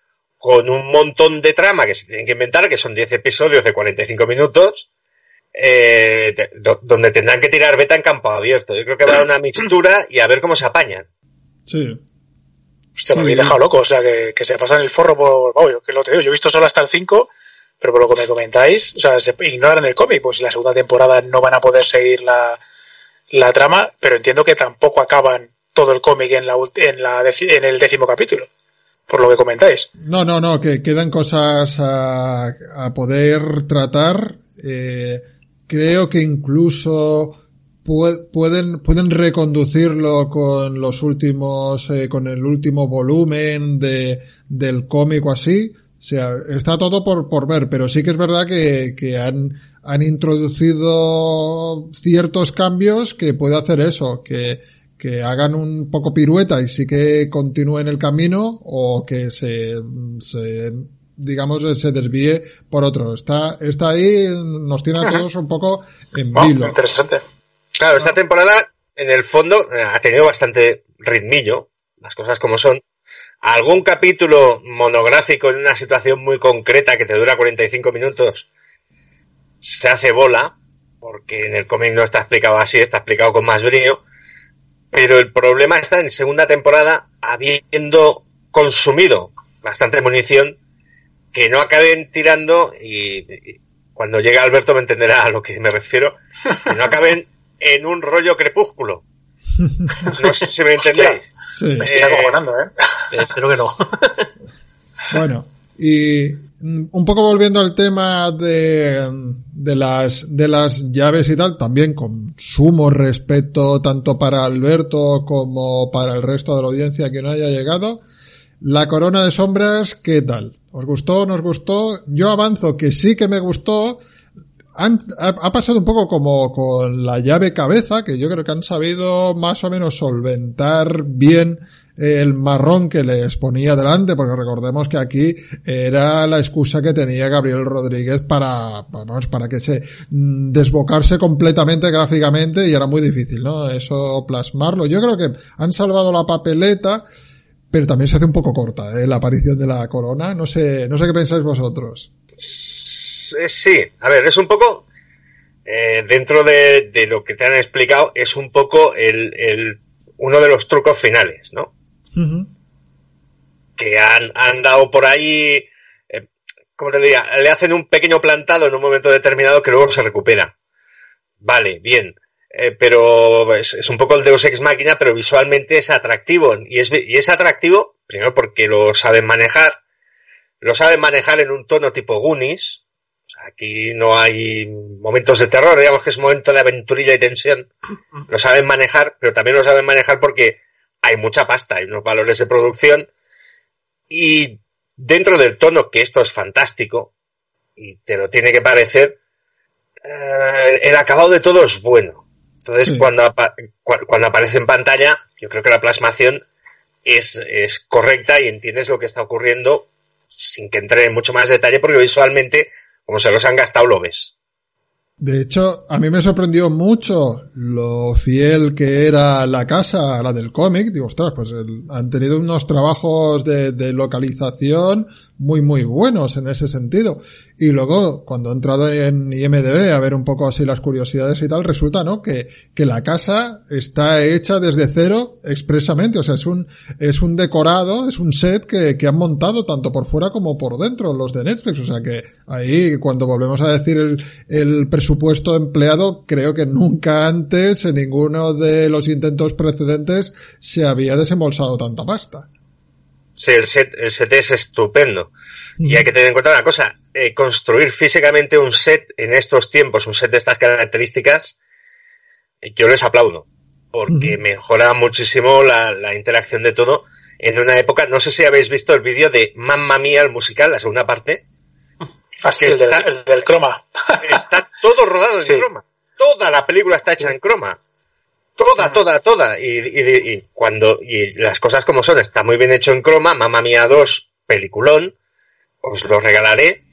con un montón de trama que se tienen que inventar, que son diez episodios de cuarenta y cinco minutos, eh, de, do, donde tendrán que tirar beta en campo abierto. Yo creo que va a dar una mixtura y a ver cómo se apañan. Sí. Hostia, sí. me habéis dejado loco, o sea, que, que se pasan el forro por... Oh, yo, que lo te digo, yo he visto solo hasta el cinco, pero por lo que me comentáis, o sea, se ignoran el cómic, pues la segunda temporada no van a poder seguir la, la trama, pero entiendo que tampoco acaban todo el cómic en, la, en, la, en el décimo capítulo, por lo que comentáis. No, no, no, que quedan cosas a, a poder tratar. Eh, creo que incluso pueden pueden reconducirlo con los últimos eh, con el último volumen de del cómic o así. O sea, está todo por por ver, pero sí que es verdad que que han han introducido ciertos cambios que puede hacer eso, que que hagan un poco pirueta y sí que continúen el camino, o que se se digamos se desvíe por otro. Está está ahí, nos tiene a todos un poco en vilo. Oh, interesante. Claro, esta temporada, en el fondo, ha tenido bastante ritmillo, las cosas como son. Algún capítulo monográfico en una situación muy concreta que te dura cuarenta y cinco minutos se hace bola, porque en el cómic no está explicado así, está explicado con más brío. Pero el problema está en segunda temporada, habiendo consumido bastante munición, que no acaben tirando, y, y cuando llegue Alberto me entenderá a lo que me refiero, que no acaben en un rollo Crepúsculo. No sé si me entendéis. Sí. Me estoy acojonando, ¿eh? Espero que no. Bueno, y un poco volviendo al tema de, de las, de las llaves y tal, también con sumo respeto tanto para Alberto como para el resto de la audiencia que no haya llegado, la Corona de Sombras, ¿qué tal? ¿Os gustó o no os gustó? Yo avanzo que sí que me gustó. Han, ha, ha pasado un poco como con la llave cabeza, que yo creo que han sabido más o menos solventar bien el marrón que les ponía delante, porque recordemos que aquí era la excusa que tenía Gabriel Rodríguez para, vamos, para que se desbocarse completamente gráficamente, y era muy difícil, ¿no? Eso plasmarlo. Yo creo que han salvado la papeleta, pero también se hace un poco corta, ¿eh? La aparición de la corona. No sé, no sé qué pensáis vosotros. Sí, a ver, es un poco, eh, dentro de, de lo que te han explicado, es un poco el, el uno de los trucos finales, ¿no? Uh-huh. Que han, han dado por ahí, eh, ¿cómo te diría? Le hacen un pequeño plantado en un momento determinado que luego se recupera. Vale, bien, eh, pero es, es un poco el Deus Ex Machina, pero visualmente es atractivo, y es, y es atractivo, primero porque lo saben manejar, lo saben manejar en un tono tipo Goonies. O sea, aquí no hay momentos de terror, digamos que es momento de aventurilla y tensión. Lo saben manejar, pero también lo saben manejar porque hay mucha pasta, hay unos valores de producción, y dentro del tono, que esto es fantástico, y te lo tiene que parecer, eh, el acabado de todo es bueno. Entonces, sí. cuando, apa- cu- cuando aparece en pantalla, yo creo que la plasmación es, es correcta y entiendes lo que está ocurriendo sin que entre en mucho más detalle, porque visualmente, como se los han gastado, lo ves. De hecho, a mí me sorprendió mucho lo fiel que era la casa a la del cómic. Digo, ostras, pues el, han tenido unos trabajos de, de localización muy, muy buenos en ese sentido. Y luego, cuando he entrado en I M D B a ver un poco así las curiosidades y tal, resulta, ¿no?, que, que la casa está hecha desde cero expresamente. O sea, es un, es un decorado, es un set que, que han montado tanto por fuera como por dentro los de Netflix. O sea que ahí, cuando volvemos a decir el, el presupuesto empleado, creo que nunca antes en ninguno de los intentos precedentes se había desembolsado tanta pasta. Sí, el set, el set es estupendo. Mm. Y hay que tener en cuenta una cosa, eh, construir físicamente un set en estos tiempos, un set de estas características, yo les aplaudo, porque mm. mejora muchísimo la, la interacción de todo en una época. No sé si habéis visto el vídeo de Mamma Mía, el musical, la segunda parte. Así, el, está, del, el del croma. Está todo rodado sí. en croma. Toda la película está hecha en croma. Toda, toda, toda. Y, y, y cuando, y las cosas como son, está muy bien hecho en croma. Mamma Mía dos, peliculón. Os lo regalaré.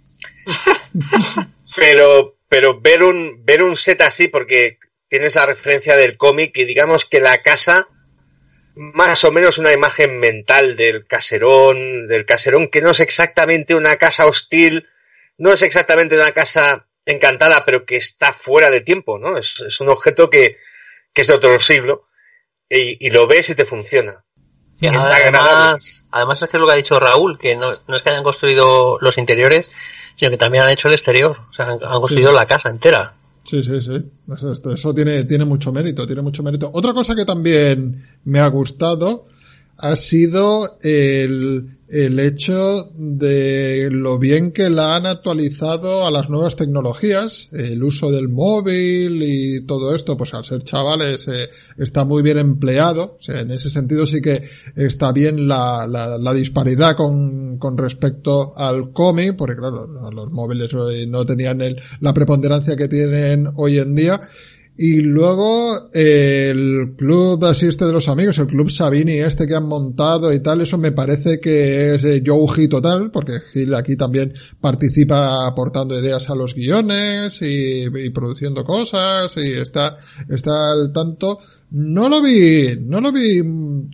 pero, pero ver un, ver un set así, porque tienes la referencia del cómic y digamos que la casa más o menos una imagen mental del caserón, del caserón que no es exactamente una casa hostil, no es exactamente una casa encantada, pero que está fuera de tiempo, ¿no? Es, es un objeto que, que es de otro siglo y, y lo ves y te funciona. Sí, es además, además es que es lo que ha dicho Raúl, que no, no es que hayan construido los interiores, sino que también han hecho el exterior, o sea, han, han construido sí. la casa entera. Sí, sí, sí. Eso, eso tiene, tiene mucho mérito, tiene mucho mérito. Otra cosa que también me ha gustado ha sido el, el hecho de lo bien que la han actualizado a las nuevas tecnologías, el uso del móvil y todo esto, pues al ser chavales eh, está muy bien empleado. O sea, en ese sentido sí que está bien la, la, la disparidad con, con respecto al cómic, porque claro, los móviles no tenían el, la preponderancia que tienen hoy en día. Y luego eh, el club así este de los amigos, el club Sabini este que han montado y tal, eso me parece que es eh, Joe total, porque Gil aquí también participa aportando ideas a los guiones y, y produciendo cosas y está, está al tanto. No lo vi, no lo vi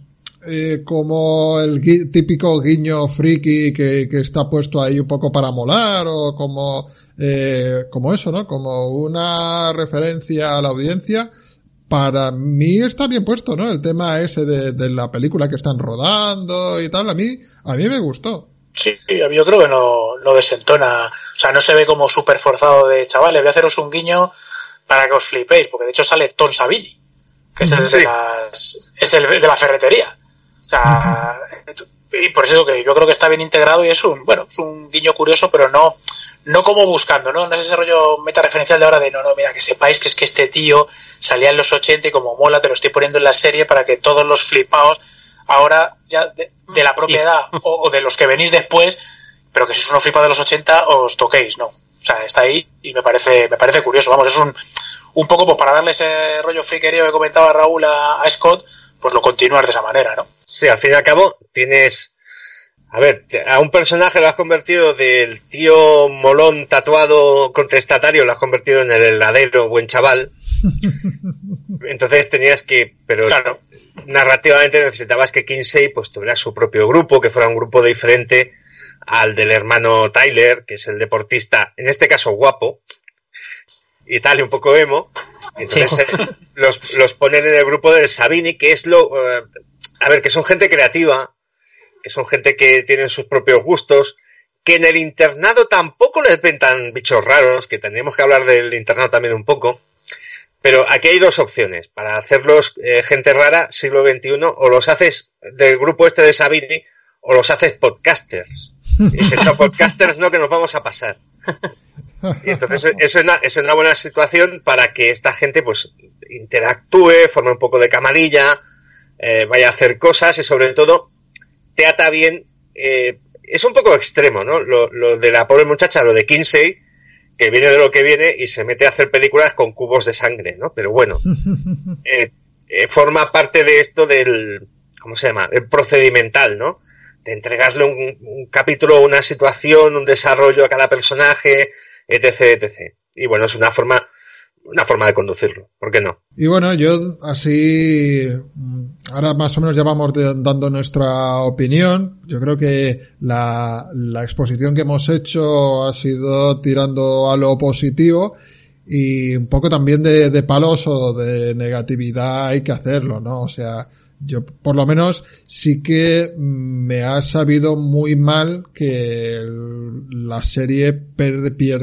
eh, como el gui- típico guiño friki que, que está puesto ahí un poco para molar o como Eh, como eso, ¿no? Como una referencia a la audiencia. Para mí está bien puesto, ¿no? El tema ese de, de la película que están rodando y tal, a mí, a mí me gustó. Sí, yo creo que no, no desentona, o sea, no se ve como súper forzado de chavales, voy a haceros un guiño para que os flipéis, porque de hecho sale Tom Savini, que es el sí. de las, es el de la ferretería. O sea, uh-huh. y por eso que yo creo que está bien integrado y es un, bueno, es un guiño curioso, pero no, no como buscando, ¿no? No es ese rollo metareferencial de ahora de no, no, mira, que sepáis que es que este tío salía en los ochenta y como mola, te lo estoy poniendo en la serie para que todos los flipaos ahora ya de, de la propia sí. edad o, o de los que venís después, pero que si sois unos flipados de los ochenta os toquéis, no. O sea, está ahí y me parece, me parece curioso, vamos, es un, un poco pues para darle ese rollo friquerío que comentaba Raúl a, a Scott, pues lo continuar de esa manera, ¿no? Sí, al fin y al cabo tienes... A ver, a un personaje lo has convertido del tío molón tatuado contestatario, lo has convertido en el heladero buen chaval. Entonces tenías que, pero claro. narrativamente necesitabas que Kinsey pues tuviera su propio grupo, que fuera un grupo diferente al del hermano Tyler, que es el deportista, en este caso guapo, y tal, y un poco emo. Entonces sí. eh, los, los ponen en el grupo del Savini, que es lo... Uh, a ver, que son gente creativa, que son gente que tienen sus propios gustos, que en el internado tampoco les ven tan bichos raros, que tendríamos que hablar del internado también un poco, pero aquí hay dos opciones, para hacerlos eh, gente rara, siglo veintiuno, o los haces del grupo este de Savini, o los haces podcasters. Y dices, no, podcasters no, que nos vamos a pasar. Y entonces es una, es una buena situación para que esta gente pues interactúe, forme un poco de camarilla, eh, vaya a hacer cosas y sobre todo te ata bien, eh, es un poco extremo, ¿no? Lo, lo de la pobre muchacha, lo de Kinsey, que viene de lo que viene y se mete a hacer películas con cubos de sangre, ¿no? Pero bueno, eh, eh, forma parte de esto del, ¿cómo se llama? El procedimental, ¿no? De entregarle un, un capítulo, una situación, un desarrollo a cada personaje, etc, etcétera. Y bueno, es una forma, una forma de conducirlo, ¿por qué no? Y bueno, yo así, ahora más o menos ya vamos de, dando nuestra opinión. Yo creo que la, la exposición que hemos hecho ha sido tirando a lo positivo y un poco también de, de palos o de negatividad hay que hacerlo, ¿no? O sea, yo por lo menos sí que me ha sabido muy mal que el, la serie per, pierde,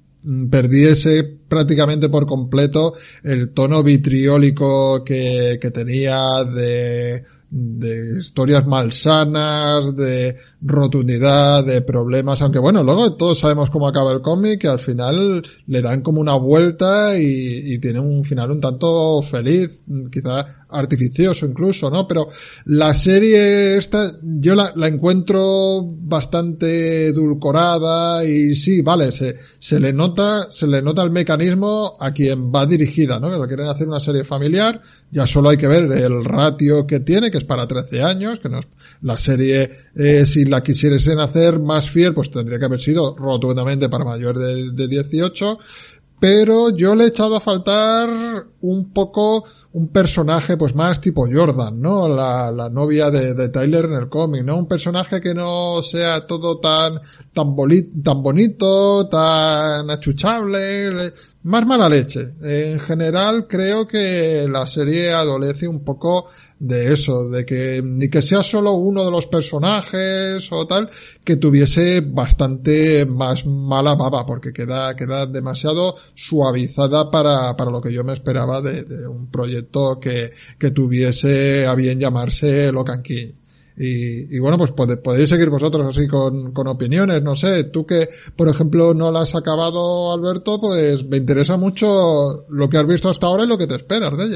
perdiese prácticamente por completo el tono vitriólico que, que tenía de, de historias malsanas, de rotundidad, de problemas, aunque bueno, luego todos sabemos cómo acaba el cómic, que al final le dan como una vuelta y, y tiene un final un tanto feliz, quizá artificioso incluso, ¿no? Pero la serie esta, yo la, la encuentro bastante edulcorada y sí, vale, se, se le nota, se le nota el mecanismo a quien va dirigida, ¿no? Que lo quieren hacer una serie familiar, ya solo hay que ver el ratio que tiene, que es para trece años, que no es, la serie, eh, si la quisiesen hacer más fiel, pues tendría que haber sido rotundamente para mayor de, de dieciocho, pero yo le he echado a faltar un poco un personaje pues más tipo Jordan, ¿no? La, la novia de, de Tyler en el cómic, ¿no? Un personaje que no sea todo tan, tan boli, tan bonito, tan achuchable, más mala leche. En general creo que la serie adolece un poco de eso, de que ni que sea solo uno de los personajes o tal, que tuviese bastante más mala baba, porque queda, queda demasiado suavizada para, para lo que yo me esperaba de, de un proyecto que, que tuviese a bien llamarse Lock and Key. Y, y bueno, pues pode, podéis seguir vosotros así con, con opiniones, no sé, tú que, por ejemplo, no la has acabado, Alberto, pues me interesa mucho lo que has visto hasta ahora y lo que te esperas de ella.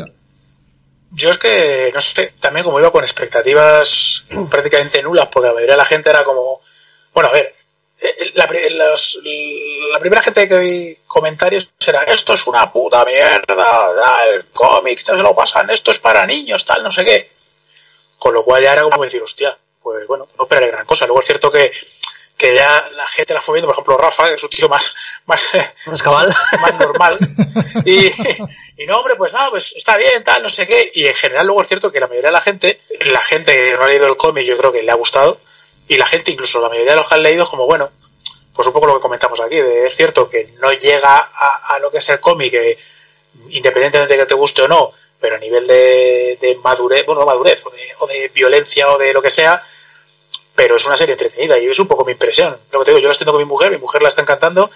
Yo es que, no sé, también como iba con expectativas prácticamente nulas, porque la mayoría de la gente era como, bueno, a ver, la, los, la primera gente que vi comentarios era, esto es una puta mierda, el cómic, no se lo pasan, esto es para niños, tal, no sé qué. Con lo cual ya era como decir, hostia, pues bueno, no esperaré gran cosa. Luego es cierto que, que ya la gente la fue viendo, por ejemplo, Rafa, que es un tío más, más, más cabal, más normal. Y, y no, hombre, pues nada, pues está bien, tal, no sé qué. Y en general luego es cierto que la mayoría de la gente, la gente que no ha leído el cómic, yo creo que le ha gustado. Y la gente, incluso la mayoría de los que han leído, es como, bueno, pues un poco lo que comentamos aquí, de, es cierto que no llega a, a lo que es el cómic, que independientemente de que te guste o no, pero a nivel de, de madurez, bueno, no madurez, o de, o de violencia o de lo que sea, pero es una serie entretenida y es un poco mi impresión. Lo que te digo, yo la estoy viendo con mi mujer, mi mujer la está encantando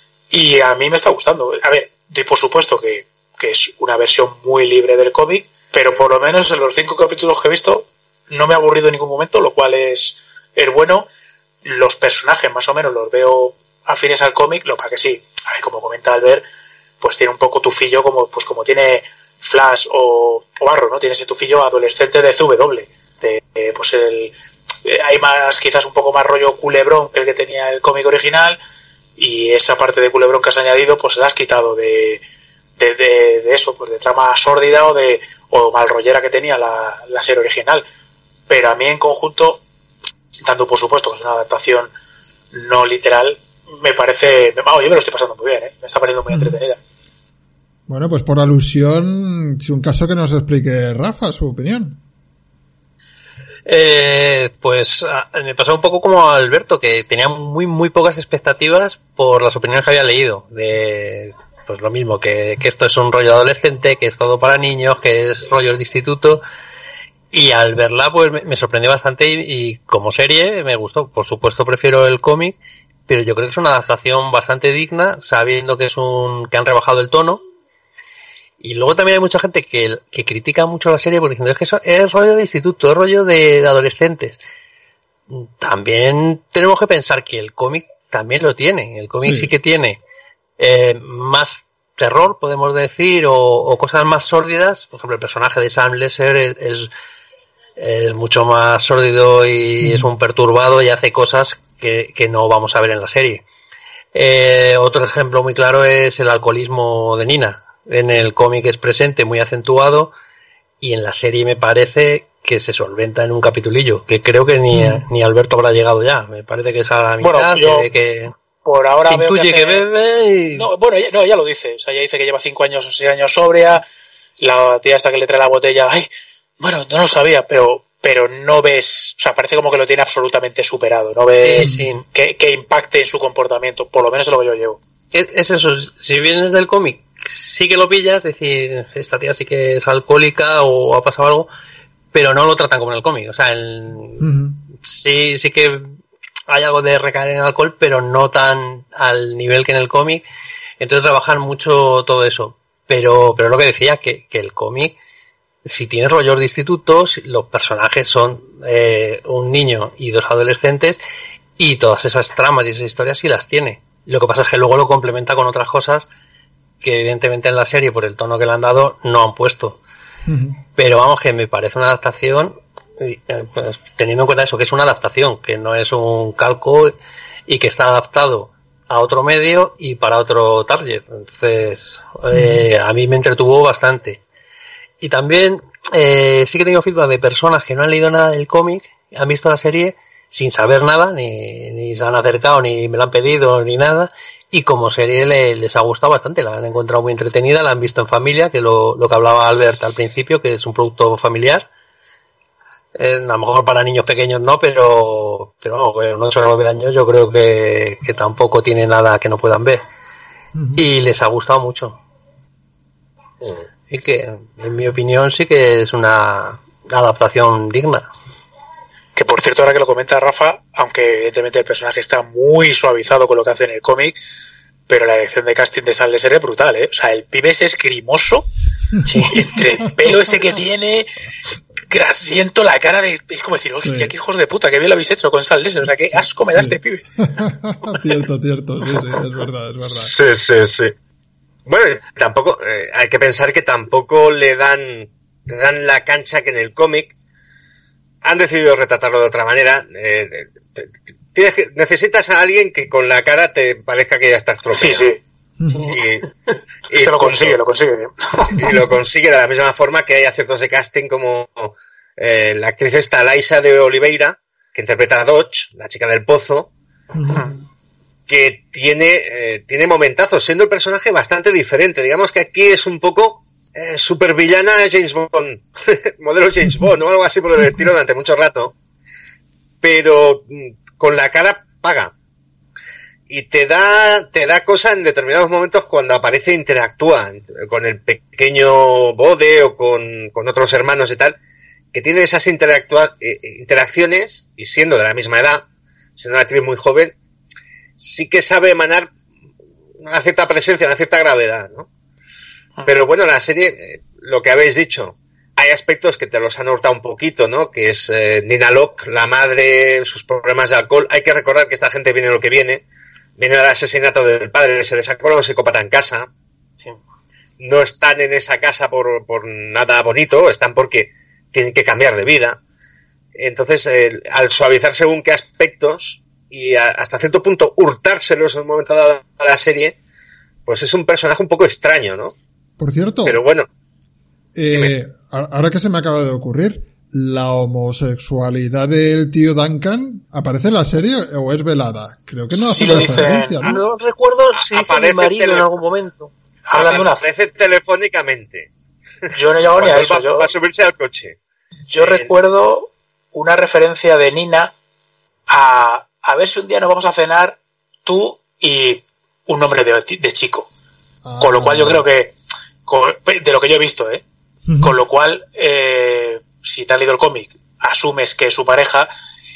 y a mí me está gustando. A ver, por supuesto que, que es una versión muy libre del cómic, pero por lo menos en los cinco capítulos que he visto no me ha aburrido en ningún momento, lo cual es, es bueno. Los personajes más o menos los veo afines al cómic, lo para que sí, a ver, como comenta Albert, pues tiene un poco tufillo como, pues como tiene Flash o, o Arrow, ¿no? Tiene ese tufillo adolescente de C W, de, eh, pues el, eh, hay más, quizás un poco más rollo culebrón que el que tenía el cómic original, y esa parte de culebrón que has añadido, pues la has quitado de, de, de, de eso, pues de trama sórdida o de, o malrollera que tenía la, la serie original. Pero a mí en conjunto, tanto por supuesto que es una adaptación no literal, me parece, vamos, yo me lo estoy pasando muy bien, ¿eh? Me está pareciendo muy entretenida. Bueno, pues por alusión, si un caso que nos explique Rafa su opinión. Eh, pues a, me pasó un poco como a Alberto, que tenía muy muy pocas expectativas por las opiniones que había leído. De pues lo mismo, que, que esto es un rollo adolescente, que es todo para niños, que es rollo de instituto. Y al verla, pues me, me sorprendió bastante y, y como serie me gustó. Por supuesto prefiero el cómic, pero yo creo que es una adaptación bastante digna, sabiendo que es un que han rebajado el tono. Y luego también hay mucha gente que, que critica mucho la serie porque diciendo es que eso es rollo de instituto, es rollo de, de adolescentes. También tenemos que pensar que el cómic también lo tiene. El cómic sí, sí que tiene eh, más terror, podemos decir, o, o cosas más sórdidas. Por ejemplo, el personaje de Sam Lesser es, es, es mucho más sórdido y mm. es un perturbado y hace cosas que, que no vamos a ver en la serie. Eh, otro ejemplo muy claro es el alcoholismo de Nina. En el cómic es presente, muy acentuado, y en la serie me parece que se solventa en un capitulillo, que creo que ni, mm. ni Alberto habrá llegado ya. Me parece que es a la mitad, bueno, yo, que, que por ahora veo que, hace... que bebe y... No, bueno, ya, no, ya lo dice. O sea, ya dice que lleva cinco años o seis años sobria. La tía hasta que le trae la botella, ay, bueno, no lo sabía, pero pero no ves, o sea, parece como que lo tiene absolutamente superado. No ves sí, sí. Que, que impacte en su comportamiento, por lo menos es lo que yo llevo. Es, es eso, si vienes del cómic, sí que lo pillas, es decir, esta tía sí que es alcohólica o ha pasado algo, pero no lo tratan como en el cómic. O sea, el, uh-huh. sí, sí que hay algo de recaer en alcohol, pero no tan al nivel que en el cómic. Entonces trabajan mucho todo eso. Pero, pero lo que decía, que, que el cómic, si tiene rollos de institutos, los personajes son eh, un niño y dos adolescentes, y todas esas tramas y esas historias sí las tiene. Lo que pasa es que luego lo complementa con otras cosas que evidentemente en la serie, por el tono que le han dado, no han puesto. Uh-huh. Pero vamos, que me parece una adaptación, eh, pues, teniendo en cuenta eso, que es una adaptación, que no es un calco y que está adaptado a otro medio y para otro target. Entonces, eh, a mí me entretuvo bastante. Y también, eh, sí que tengo feedback de personas que no han leído nada del cómic, han visto la serie sin saber nada, ni, ni se han acercado, ni me la han pedido, ni nada, Y como serie le, les ha gustado bastante, la han encontrado muy entretenida, la han visto en familia, que lo, lo que hablaba Albert al principio, que es un producto familiar. Eh, a lo mejor para niños pequeños no, pero pero no, con ocho o nueve años yo creo que, que tampoco tiene nada que no puedan ver. Uh-huh. Y les ha gustado mucho. Y que, en mi opinión, sí que es una adaptación digna. Que por cierto, ahora que lo comenta Rafa, aunque evidentemente el personaje está muy suavizado con lo que hace en el cómic, pero la elección de casting de Sal es brutal, ¿eh? O sea, el pibe es esgrimoso, sí. Entre el pelo ese que tiene, grasiento, la cara de... Es como decir, hostia, sí. Qué hijos de puta, qué bien lo habéis hecho con Sal Lesser, o sea, qué asco me da sí. Este pibe. Cierto, cierto, sí, sí, es verdad, es verdad. Sí, sí, sí. Bueno, tampoco, eh, hay que pensar que tampoco le dan, le dan la cancha que en el cómic. Han decidido retratarlo de otra manera. Eh, tienes que, necesitas a alguien que con la cara te parezca que ya está estropeado. Sí, sí. Y, y se lo consigue, lo consigue. Y lo consigue de la misma forma que hay aciertos de casting como eh, la actriz esta, Laisa de Oliveira, que interpreta a Dodge, la chica del pozo, uh-huh. que tiene, eh, tiene momentazos, siendo el personaje bastante diferente. Digamos que aquí es un poco... Eh, supervillana James Bond, modelo James Bond o algo así por el estilo durante mucho rato, pero con la cara paga y te da te da cosa en determinados momentos cuando aparece e interactúa con el pequeño Bode o con, con otros hermanos y tal, que tiene esas interactua- eh, interacciones y siendo de la misma edad, siendo una actriz muy joven, sí que sabe emanar una cierta presencia, una cierta gravedad, ¿no? Pero bueno, la serie, lo que habéis dicho, hay aspectos que te los han hurtado un poquito, ¿no? Que es eh, Nina Locke, la madre, sus problemas de alcohol. Hay que recordar que esta gente viene lo que viene. Viene del asesinato del padre, se les ha colado un psicópata en casa. Sí. No están en esa casa por, por nada bonito, están porque tienen que cambiar de vida. Entonces, eh, al suavizar según qué aspectos y a, hasta cierto punto hurtárselos en un momento dado a la serie, pues es un personaje un poco extraño, ¿no? Por cierto, pero bueno, eh, ahora que se me acaba de ocurrir, ¿la homosexualidad del tío Duncan aparece en la serie o es velada? Creo que no hace sí referencia, ¿no? No recuerdo si dice mi marido tele- en algún momento. Hablando una aparece telefónicamente. Yo no he llegado ni a eso. Va, yo, va a subirse al coche. Yo eh, recuerdo una referencia de Nina a a ver si un día nos vamos a cenar tú y un nombre de, de chico. Ah, con lo cual yo creo que de lo que yo he visto, ¿eh? Uh-huh. Con lo cual, eh, si te has leído el cómic, asumes que es su pareja,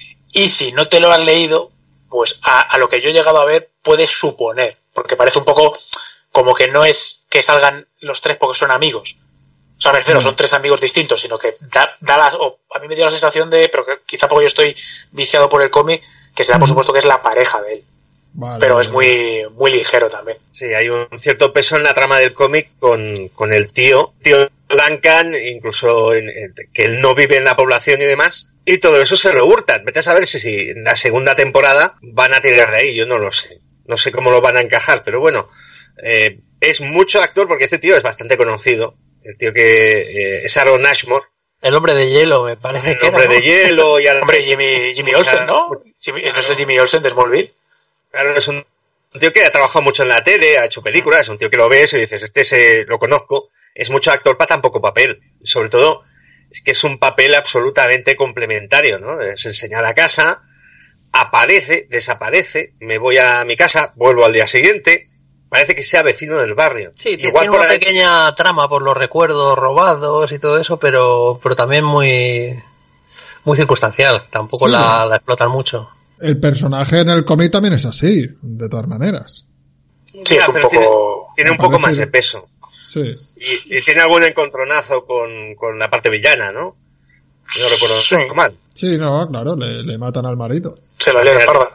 y si no te lo has leído, pues a, a lo que yo he llegado a ver, puedes suponer, porque parece un poco como que no es que salgan los tres porque son amigos. O sea, me refiero, uh-huh. son tres amigos distintos, sino que da, da la, o a mí me dio la sensación de, pero que quizá porque yo estoy viciado por el cómic, que se da por supuesto que es la pareja de él. Vale, pero vale. Es muy muy ligero también. Sí, hay un cierto peso en la trama del cómic con, con el tío, tío Duncan, incluso en, en, que él no vive en la población y demás, y todo eso se lo hurtan. Vete a saber si, si en la segunda temporada van a tirar de ahí, yo no lo sé. No sé cómo lo van a encajar, pero bueno, eh, es mucho actor porque este tío es bastante conocido. El tío que eh, es Aaron Ashmore. El hombre de hielo, me parece el que El hombre era, de ¿no? hielo y ahora... Hombre, Jimmy, Jimmy Olsen, ¿no? Jimmy, ¿no es el Jimmy Olsen de Smallville? Claro, es un tío que ha trabajado mucho en la tele, ha hecho películas, es un tío que lo ves y dices, este se lo conozco, es mucho actor para tan poco papel. Sobre todo, es que es un papel absolutamente complementario, ¿no? Es enseñar a casa, aparece, desaparece, me voy a mi casa, vuelvo al día siguiente, parece que sea vecino del barrio. Sí, Igual tiene una la... pequeña trama por los recuerdos robados y todo eso, pero, pero también muy, muy circunstancial, tampoco sí. la, la explotan mucho. El personaje en el cómic también es así, de todas maneras. Sí, es un poco... Tiene, tiene un poco más de peso. Sí. Y, y tiene algún encontronazo con, con la parte villana, ¿no? No recuerdo sí. mal. Sí, no, claro, le, le matan al marido. Se la lee la parda.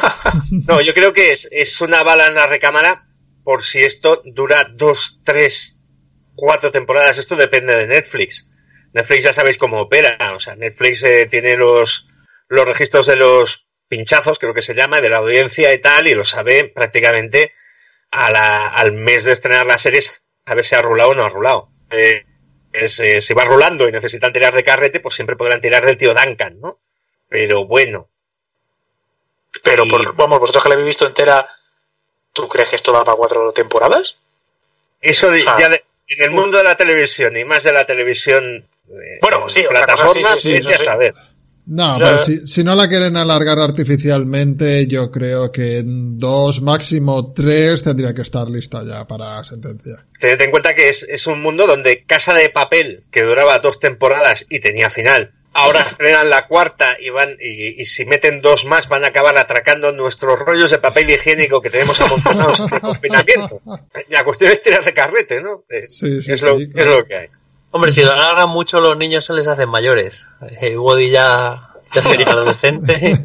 No, yo creo que es, es una bala en la recámara por si esto dura dos, tres, cuatro temporadas. Esto depende de Netflix. Netflix ya sabéis cómo opera. O sea, Netflix eh, tiene los, los registros de los pinchazos, creo que se llama, de la audiencia y tal, y lo sabe prácticamente a la, al mes de estrenar la serie, saber si ha rulado o no ha rulado. Eh, es, eh, si va rulando y necesitan tirar de carrete, pues siempre podrán tirar del tío Duncan, ¿no? Pero bueno. Pero, y... por, vamos, vosotros que la habéis visto entera, ¿tú crees que esto da para cuatro temporadas? Eso de, o sea, ya de, en el mundo de la televisión y más de la televisión eh, bueno, sí, plataformas, sí, sí, sí, ya sí. saber. No, pero si, si no la quieren alargar artificialmente, yo creo que en dos, máximo tres, tendría que estar lista ya para sentencia. Tened en cuenta que es, es un mundo donde Casa de Papel, que duraba dos temporadas y tenía final, ahora estrenan la cuarta y van y, y si meten dos más van a acabar atracando nuestros rollos de papel higiénico que tenemos amontonados en el confinamiento. La cuestión es tirar de carrete, ¿no? Sí, sí, es, sí, lo, claro. es lo que hay. Hombre, si lo alargan mucho los niños se les hacen mayores. Eh, Woody ya, ya sería adolescente.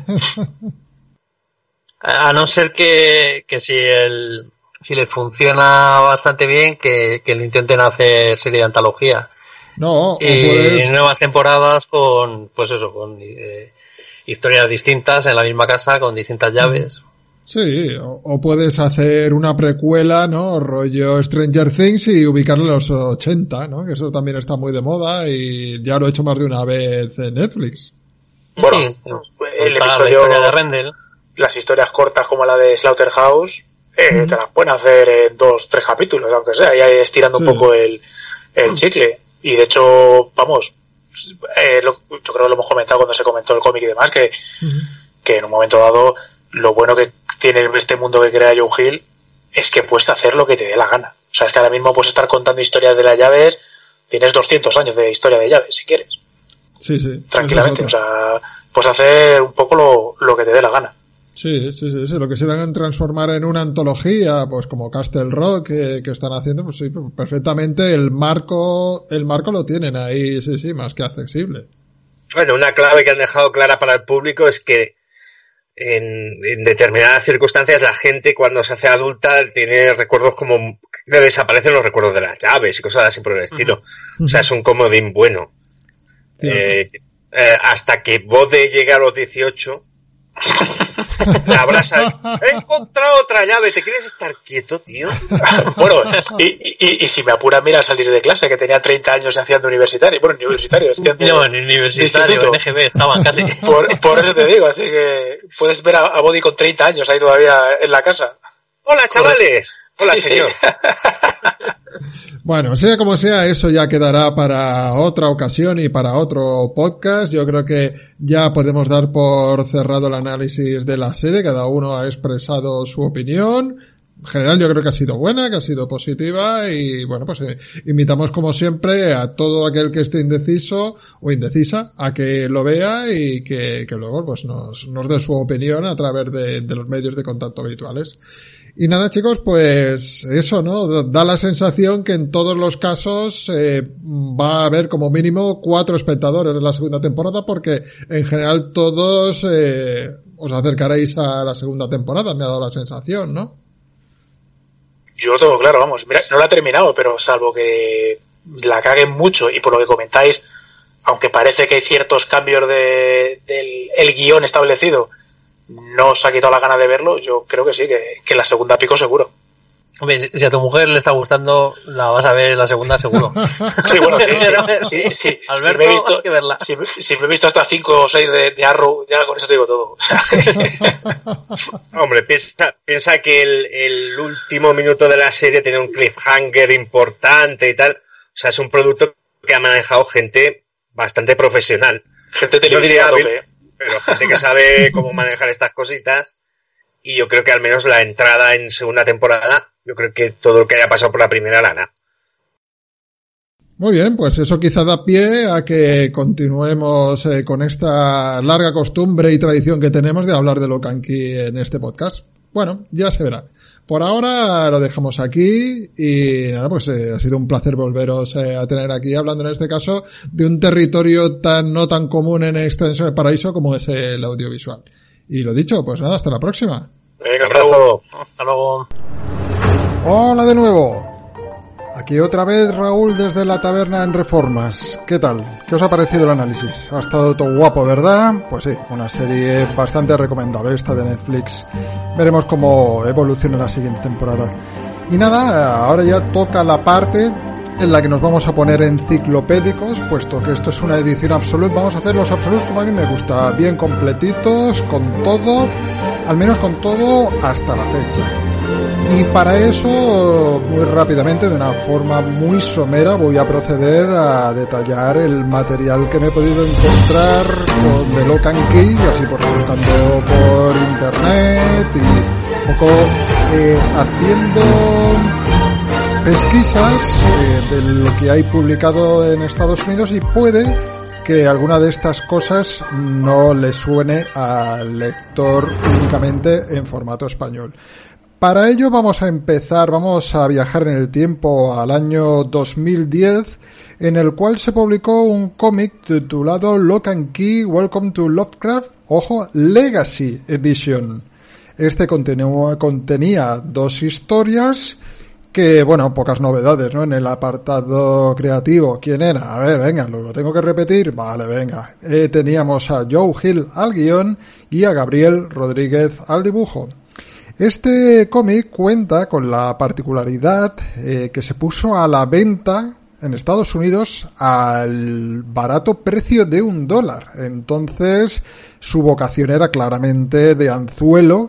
A no ser que, que si el si les funciona bastante bien, que, que lo intenten hacer serie de antología. No, o y puedes... nuevas temporadas con, pues eso, con eh, historias distintas en la misma casa, con distintas llaves. Sí, o, o puedes hacer una precuela, ¿no? Rollo Stranger Things y ubicarlo en los ochenta, ¿no? Que eso también está muy de moda y ya lo he hecho más de una vez en Netflix. Bueno, sí, el la episodio historia de Rendell. Las historias cortas como la de Slaughterhouse eh, mm. te las pueden hacer en dos, tres capítulos, aunque sea, y ahí estirando sí. un poco el, el chicle. Y de hecho, vamos, eh, lo, yo creo que lo hemos comentado cuando se comentó el cómic y demás, que, uh-huh. que en un momento dado, lo bueno que tiene este mundo que crea Joe Hill es que puedes hacer lo que te dé la gana. O sea, es que ahora mismo puedes estar contando historias de las llaves, tienes doscientos años de historia de llaves, si quieres. Sí, sí. Tranquilamente, o sea, puedes hacer un poco lo, lo que te dé la gana. Sí, sí, sí, sí, lo que se van a transformar en una antología, pues como Castle Rock, que, que están haciendo, pues sí, perfectamente el marco, el marco lo tienen ahí, sí, sí, más que accesible. Bueno, una clave que han dejado clara para el público es que en, en determinadas circunstancias la gente cuando se hace adulta tiene recuerdos como, le desaparecen los recuerdos de las llaves y cosas así por el estilo. Uh-huh. O sea, es un comodín bueno. Eh, eh, hasta que Bode llegue a los dieciocho, la abraza. He encontrado otra llave, ¿te quieres estar quieto, tío? Bueno, y, y, y si me apura, mira, salir de clase, que tenía treinta años haciendo universitario. Bueno, universitario, haciendo no, en universitario, en E G B estaban casi. Por, por eso te digo, así que puedes ver a, a Body con treinta años ahí todavía en la casa. Hola, chavales. Hola, sí, señor. Sí. Bueno, sea como sea, eso ya quedará para otra ocasión y para otro podcast. Yo creo que ya podemos dar por cerrado el análisis de la serie. Cada uno ha expresado su opinión. En general yo creo que ha sido buena, que ha sido positiva y bueno, pues eh, invitamos como siempre a todo aquel que esté indeciso o indecisa a que lo vea y que, que luego pues nos, nos dé su opinión a través de, de los medios de contacto habituales. Y nada, chicos, pues eso, ¿no? Da la sensación que en todos los casos eh, va a haber como mínimo cuatro espectadores en la segunda temporada porque en general todos eh, os acercaréis a la segunda temporada, me ha dado la sensación, ¿no? Yo lo tengo claro, vamos. Mira, no la he terminado, pero salvo que la caguen mucho y por lo que comentáis, aunque parece que hay ciertos cambios de, del el guión establecido, no os ha quitado la gana de verlo, yo creo que sí, que, que la segunda pico seguro. Hombre, si a tu mujer le está gustando, la vas a ver en la segunda seguro. Sí, bueno, sí, sí, sí, sí. Alberto, si me he visto, hay que verla. Si, si me he visto hasta cinco o seis de, de Arrow, ya con eso te digo todo. Hombre, piensa, piensa que el, el último minuto de la serie tiene un cliffhanger importante y tal. O sea, es un producto que ha manejado gente bastante profesional. Gente televisiva a tope. Pero gente que sabe cómo manejar estas cositas. Y yo creo que al menos la entrada en segunda temporada, yo creo que todo lo que haya pasado por la primera lana. Muy bien, pues eso quizá da pie a que continuemos eh, con esta larga costumbre y tradición que tenemos de hablar de Locanqui en este podcast. Bueno, ya se verá. Por ahora lo dejamos aquí y nada, pues eh, ha sido un placer volveros eh, a tener aquí hablando en este caso de un territorio tan no tan común en Extensión del Paraíso como es el audiovisual. Y lo dicho, pues nada, hasta la próxima. Venga, hasta luego. Hasta luego. Hola de nuevo. Aquí otra vez Raúl desde la taberna en Reformas. ¿Qué tal? ¿Qué os ha parecido el análisis? Ha estado todo guapo, ¿verdad? Pues sí, una serie bastante recomendable esta de Netflix. Veremos cómo evoluciona la siguiente temporada. Y nada, ahora ya toca la parte en la que nos vamos a poner enciclopédicos, puesto que esto es una edición absoluta. Vamos a hacer los absolutos como a mí me gusta, bien completitos, con todo, al menos con todo hasta la fecha. Y para eso, muy rápidamente, de una forma muy somera, voy a proceder a detallar el material que me he podido encontrar con The Lock and Key, así por buscando por internet y un poco eh, haciendo pesquisas eh, de lo que hay publicado en Estados Unidos, y puede que alguna de estas cosas no le suene al lector únicamente en formato español. Para ello vamos a empezar, vamos a viajar en el tiempo al año dos mil diez, en el cual se publicó un cómic titulado Lock and Key Welcome to Lovecraft, ojo, Legacy Edition. Este contenía, contenía dos historias que, bueno, pocas novedades, ¿no? En el apartado creativo, ¿quién era? A ver, venga, lo, lo tengo que repetir. Vale, venga. Eh, teníamos a Joe Hill al guión y a Gabriel Rodríguez al dibujo. Este cómic cuenta con la particularidad eh, que se puso a la venta en Estados Unidos al barato precio de un dólar. Entonces, su vocación era claramente de anzuelo,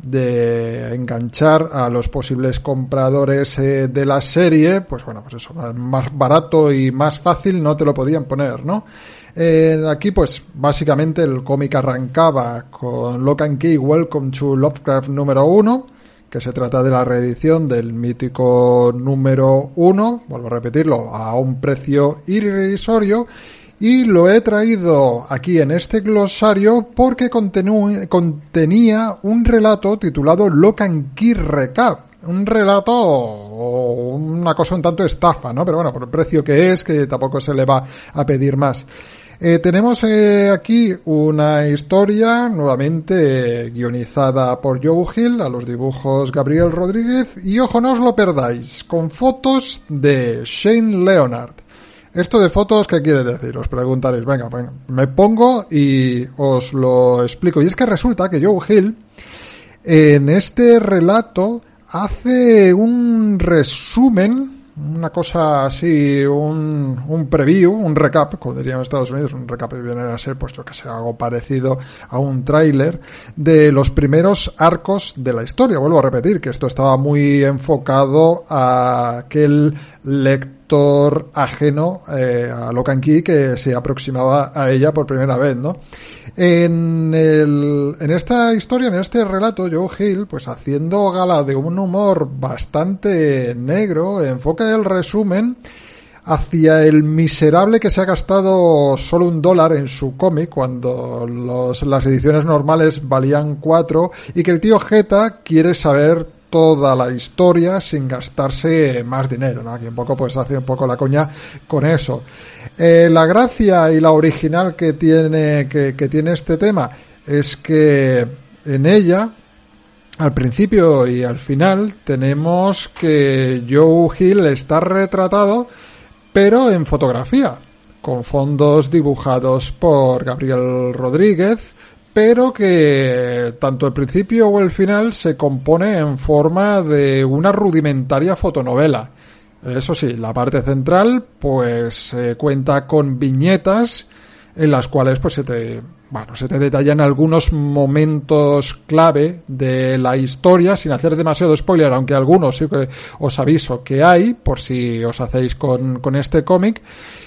de enganchar a los posibles compradores eh, de la serie. Pues bueno, pues eso, más barato y más fácil no te lo podían poner, ¿no? Eh, aquí pues básicamente el cómic arrancaba con Lock and Key Welcome to Lovecraft número uno, que se trata de la reedición del mítico número uno, vuelvo a repetirlo, a un precio irrisorio, y lo he traído aquí en este glosario porque contenu- contenía un relato titulado Lock and Key Recap. Un relato o una cosa un tanto estafa, ¿no? Pero bueno, por el precio que es, que tampoco se le va a pedir más. Eh, tenemos eh, aquí una historia nuevamente eh, guionizada por Joe Hill, a los dibujos Gabriel Rodríguez, y ojo, no os lo perdáis, con fotos de Shane Leonard. Esto de fotos, ¿qué quiere decir? Os preguntaréis. Venga, venga, me pongo y os lo explico. Y es que resulta que Joe Hill en este relato hace un resumen, una cosa así, un, un preview, un recap, como dirían en Estados Unidos, un recap viene a ser, pues yo que sé, algo parecido a un tráiler de los primeros arcos de la historia. Vuelvo a repetir que esto estaba muy enfocado a aquel lector ajeno eh, a Lock and Key que se aproximaba a ella por primera vez, ¿no? En, el, en esta historia, en este relato, Joe Hill, pues haciendo gala de un humor bastante negro, enfoca el resumen hacia el miserable que se ha gastado solo un dólar en su cómic cuando los, las ediciones normales valían cuatro, y que el tío Jeta quiere saber toda la historia sin gastarse más dinero, ¿no? Aquí un poco pues hace un poco la coña con eso. Eh, la gracia y la original que tiene que, que tiene este tema es que en ella, al principio y al final, tenemos que Joe Hill está retratado, pero en fotografía, con fondos dibujados por Gabriel Rodríguez, pero que tanto el principio o el final se compone en forma de una rudimentaria fotonovela. Eso sí, la parte central pues eh, cuenta con viñetas en las cuales pues se te, bueno, se te detallan algunos momentos clave de la historia, sin hacer demasiado spoiler, aunque algunos sí que os aviso que hay, por si os hacéis con, con este cómic.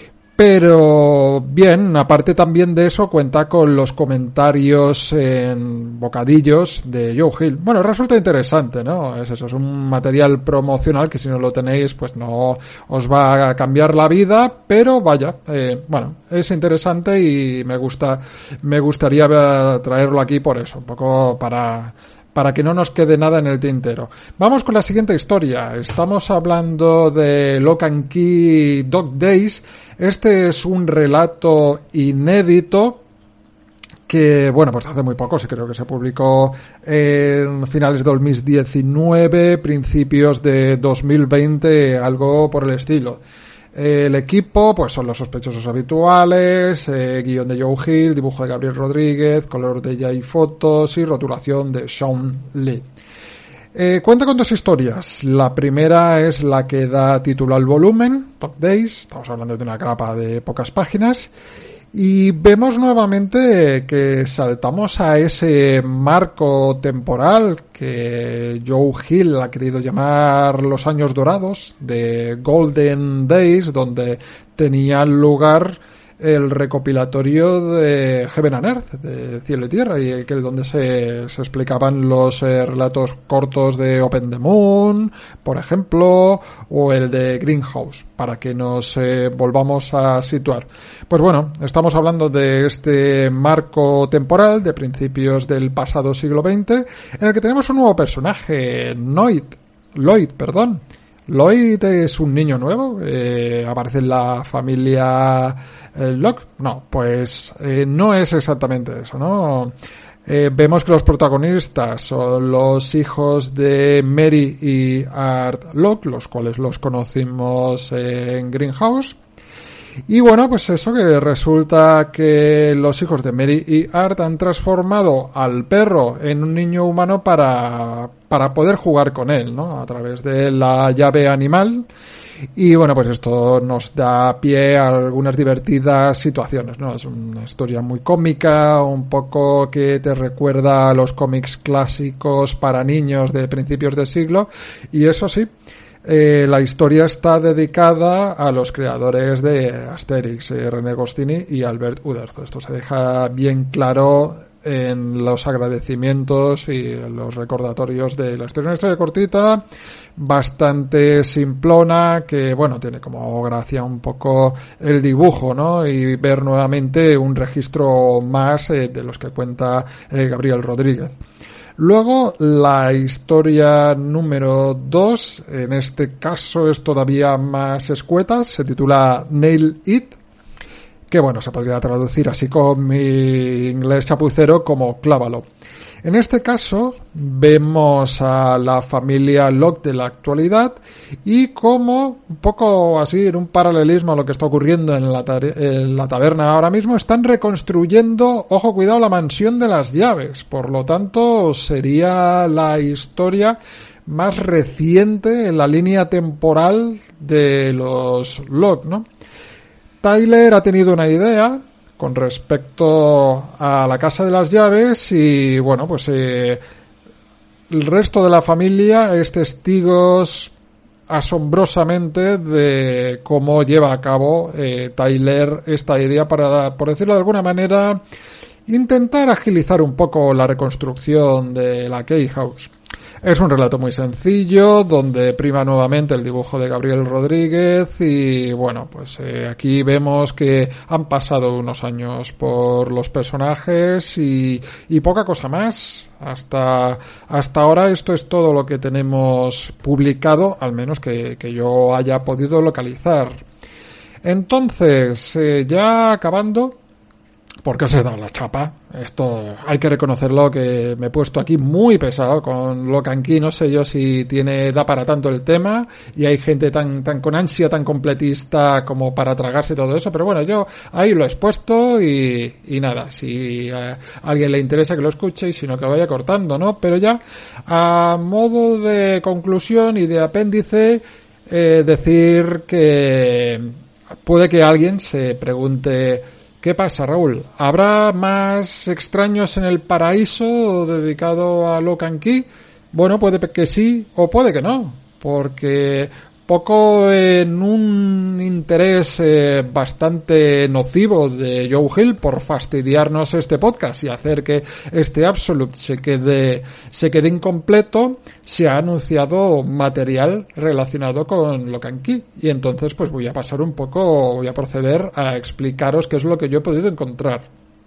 Pero bien, aparte también de eso, cuenta con los comentarios en bocadillos de Joe Hill. Bueno, resulta interesante, ¿no? Es eso, es un material promocional que si no lo tenéis, pues no os va a cambiar la vida, pero vaya, eh, bueno, es interesante y me gusta, me gustaría traerlo aquí por eso, un poco para... para que no nos quede nada en el tintero. Vamos con la siguiente historia. Estamos hablando de Lock and Key Dog Days. Este es un relato inédito que, bueno, pues hace muy poco, sí creo que se publicó en finales de dos mil diecinueve, principios de dos mil veinte, algo por el estilo. El equipo, pues son los sospechosos habituales, eh, guión de Joe Hill, dibujo de Gabriel Rodríguez, color de Jay Fotos y rotulación de Sean Lee. Eh, cuenta con dos historias. La primera es la que da título al volumen, Dog Days, estamos hablando de una grapa de pocas páginas, Y vemos nuevamente que saltamos a ese marco temporal que Joe Hill ha querido llamar los años dorados, de Golden Days, donde tenía lugar el recopilatorio de Heaven and Earth, de Cielo y Tierra, y que es donde se, se explicaban los eh, relatos cortos de Open the Moon, por ejemplo, o el de Greenhouse, para que nos eh, volvamos a situar. Pues bueno, estamos hablando de este marco temporal de principios del pasado siglo veinte, en el que tenemos un nuevo personaje, Lloyd, Lloyd, perdón. Lloyd es un niño nuevo, eh, aparece en la familia eh, Locke. No, pues eh, no es exactamente eso, ¿no? Eh, vemos que los protagonistas son los hijos de Mary y Art Locke, los cuales los conocimos en Greenhouse. Y bueno, pues eso, que resulta que los hijos de Mary y Art han transformado al perro en un niño humano para, para poder jugar con él, ¿no? A través de la llave animal. Y bueno, pues esto nos da pie a algunas divertidas situaciones, ¿no? Es una historia muy cómica, un poco que te recuerda a los cómics clásicos para niños de principios de siglo. Y eso sí, Eh, la historia está dedicada a los creadores de Asterix, eh, René Goscinny y Albert Uderzo. Esto se deja bien claro en los agradecimientos y en los recordatorios de la historia. Una historia cortita, bastante simplona, que bueno, tiene como gracia un poco el dibujo, ¿no? Y ver nuevamente un registro más eh, de los que cuenta eh, Gabriel Rodríguez. Luego, la historia número dos, en este caso es todavía más escueta, se titula Nail It, que bueno, se podría traducir así con mi inglés chapucero como clávalo. En este caso, vemos a la familia Locke de la actualidad y como, un poco así, en un paralelismo a lo que está ocurriendo en la, en la taberna ahora mismo, están reconstruyendo, ojo, cuidado, la mansión de las llaves. Por lo tanto, sería la historia más reciente en la línea temporal de los Locke, ¿no? Tyler ha tenido una idea con respecto a la casa de las llaves y bueno, pues eh, el resto de la familia es testigos asombrosamente de cómo lleva a cabo eh, Tyler esta idea para, por decirlo de alguna manera, intentar agilizar un poco la reconstrucción de la Key House. Es un relato muy sencillo, donde prima nuevamente el dibujo de Gabriel Rodríguez y bueno, pues eh, aquí vemos que han pasado unos años por los personajes y, y poca cosa más. Hasta, hasta ahora esto es todo lo que tenemos publicado, al menos que, que yo haya podido localizar. Entonces, eh, ya acabando, porque os he dado la chapa. Esto hay que reconocerlo, que me he puesto aquí muy pesado con Lock and Key. No sé yo si tiene da para tanto el tema y hay gente tan tan con ansia, tan completista como para tragarse todo eso. Pero bueno, yo ahí lo he expuesto y, y nada, si a alguien le interesa que lo escuche y si no que vaya cortando, ¿no? Pero ya a modo de conclusión y de apéndice, eh, decir que puede que alguien se pregunte: ¿qué pasa, Raúl? ¿Habrá más extraños en el paraíso dedicado a Lock and Key? Bueno, puede que sí o puede que no, porque poco en un interés eh, bastante nocivo de Joe Hill por fastidiarnos este podcast y hacer que este Absolute se quede se quede incompleto, se ha anunciado material relacionado con Lock and Key y entonces pues voy a pasar un poco, voy a proceder a explicaros qué es lo que yo he podido encontrar.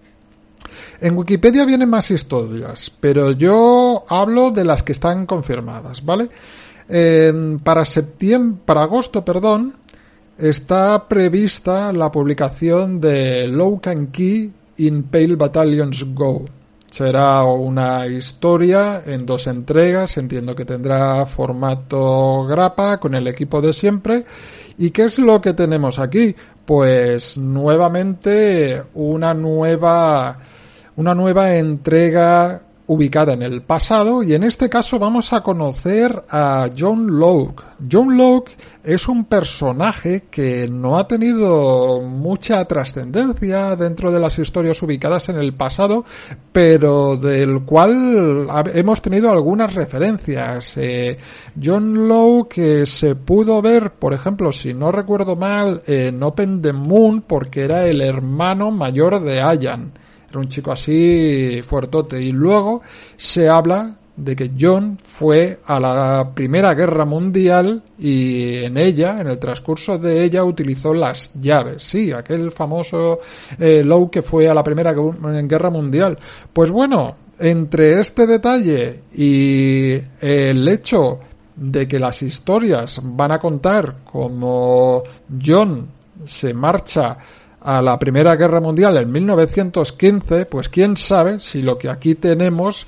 En Wikipedia vienen más historias, pero yo hablo de las que están confirmadas, ¿vale? Eh, para septiembre, para agosto, perdón, está prevista la publicación de Lock and Key in Pale Battalions Go. Será una historia en dos entregas, entiendo que tendrá formato grapa con el equipo de siempre. ¿Y qué es lo que tenemos aquí? Pues nuevamente una nueva una nueva entrega ubicada en el pasado, y en este caso vamos a conocer a John Locke. John Locke es un personaje que no ha tenido mucha trascendencia dentro de las historias ubicadas en el pasado, pero del cual hemos tenido algunas referencias. Eh, John Locke eh, se pudo ver, por ejemplo, si no recuerdo mal, en Open the Moon, porque era el hermano mayor de Ian. Era un chico así fuertote, y luego se habla de que John fue a la Primera Guerra Mundial y en ella, en el transcurso de ella, utilizó las llaves. Sí, aquel famoso eh, Locke que fue a la Primera Guerra Mundial. Pues bueno, entre este detalle y el hecho de que las historias van a contar como John se marcha a la Primera Guerra Mundial en mil novecientos quince, pues quién sabe si lo que aquí tenemos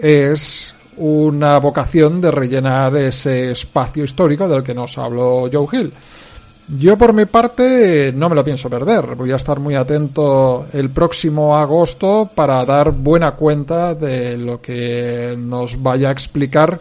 es una vocación de rellenar ese espacio histórico del que nos habló Joe Hill. Yo por mi parte no me lo pienso perder, voy a estar muy atento el próximo agosto para dar buena cuenta de lo que nos vaya a explicar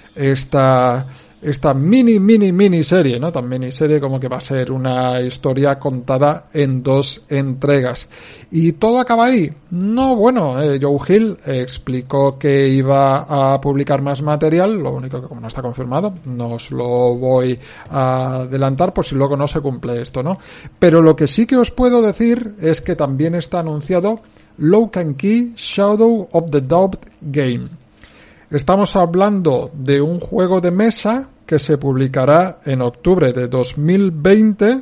esta esta mini, mini, mini serie, ¿no? Tan mini serie como que va a ser una historia contada en dos entregas. ¿Y todo acaba ahí? No, bueno, eh, Joe Hill explicó que iba a publicar más material, lo único que como no está confirmado, no os lo voy a adelantar por si luego no se cumple esto, ¿no? Pero lo que sí que os puedo decir es que también está anunciado Lock and Key Shadow of the Doubt Game. Estamos hablando de un juego de mesa que se publicará en octubre de dos mil veinte,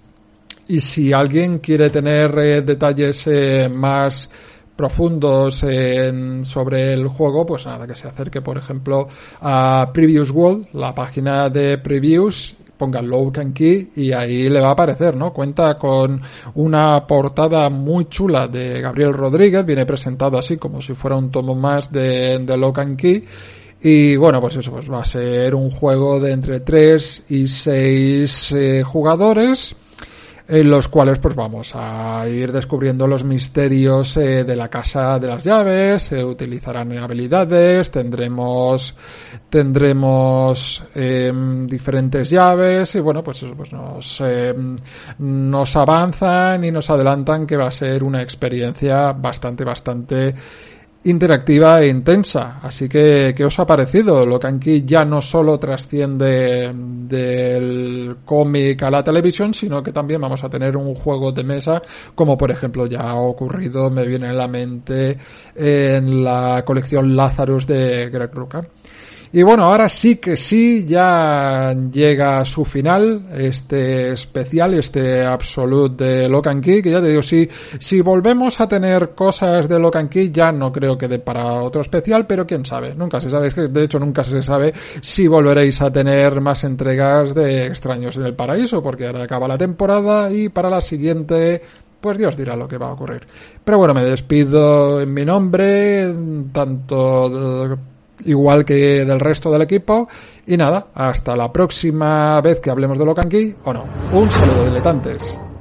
y si alguien quiere tener eh, detalles eh, más profundos en, sobre el juego, pues nada, que se acerque por ejemplo a Previous World, la página de previews, ponga Lock and Key y ahí le va a aparecer, ¿no? Cuenta con una portada muy chula de Gabriel Rodríguez, viene presentado así como si fuera un tomo más de, de Lock and Key. Y bueno, pues eso, pues va a ser un juego de entre tres y seis eh, jugadores, en los cuales pues vamos a ir descubriendo los misterios eh, de la casa de las llaves, se utilizarán habilidades, tendremos tendremos eh, diferentes llaves, y bueno, pues eso pues nos eh, nos avanzan y nos adelantan que va a ser una experiencia bastante bastante interactiva e intensa. Así que, ¿qué os ha parecido? Lock and Key ya no solo trasciende del cómic a la televisión, sino que también vamos a tener un juego de mesa, como por ejemplo ya ha ocurrido, me viene en la mente, en la colección Lazarus de Greg Rucka. Y bueno, ahora sí que sí, ya llega a su final este especial, este Absolute de Lock and Key, que ya te digo, si, si volvemos a tener cosas de Lock and Key, ya no creo que dé para otro especial, pero quién sabe, nunca se sabe, es que de hecho nunca se sabe si volveréis a tener más entregas de Extraños en el Paraíso, porque ahora acaba la temporada y para la siguiente pues Dios dirá lo que va a ocurrir. Pero bueno, me despido en mi nombre, tanto igual que del resto del equipo, y nada, hasta la próxima vez que hablemos de Lock and Key, o no. Un saludo, diletantes.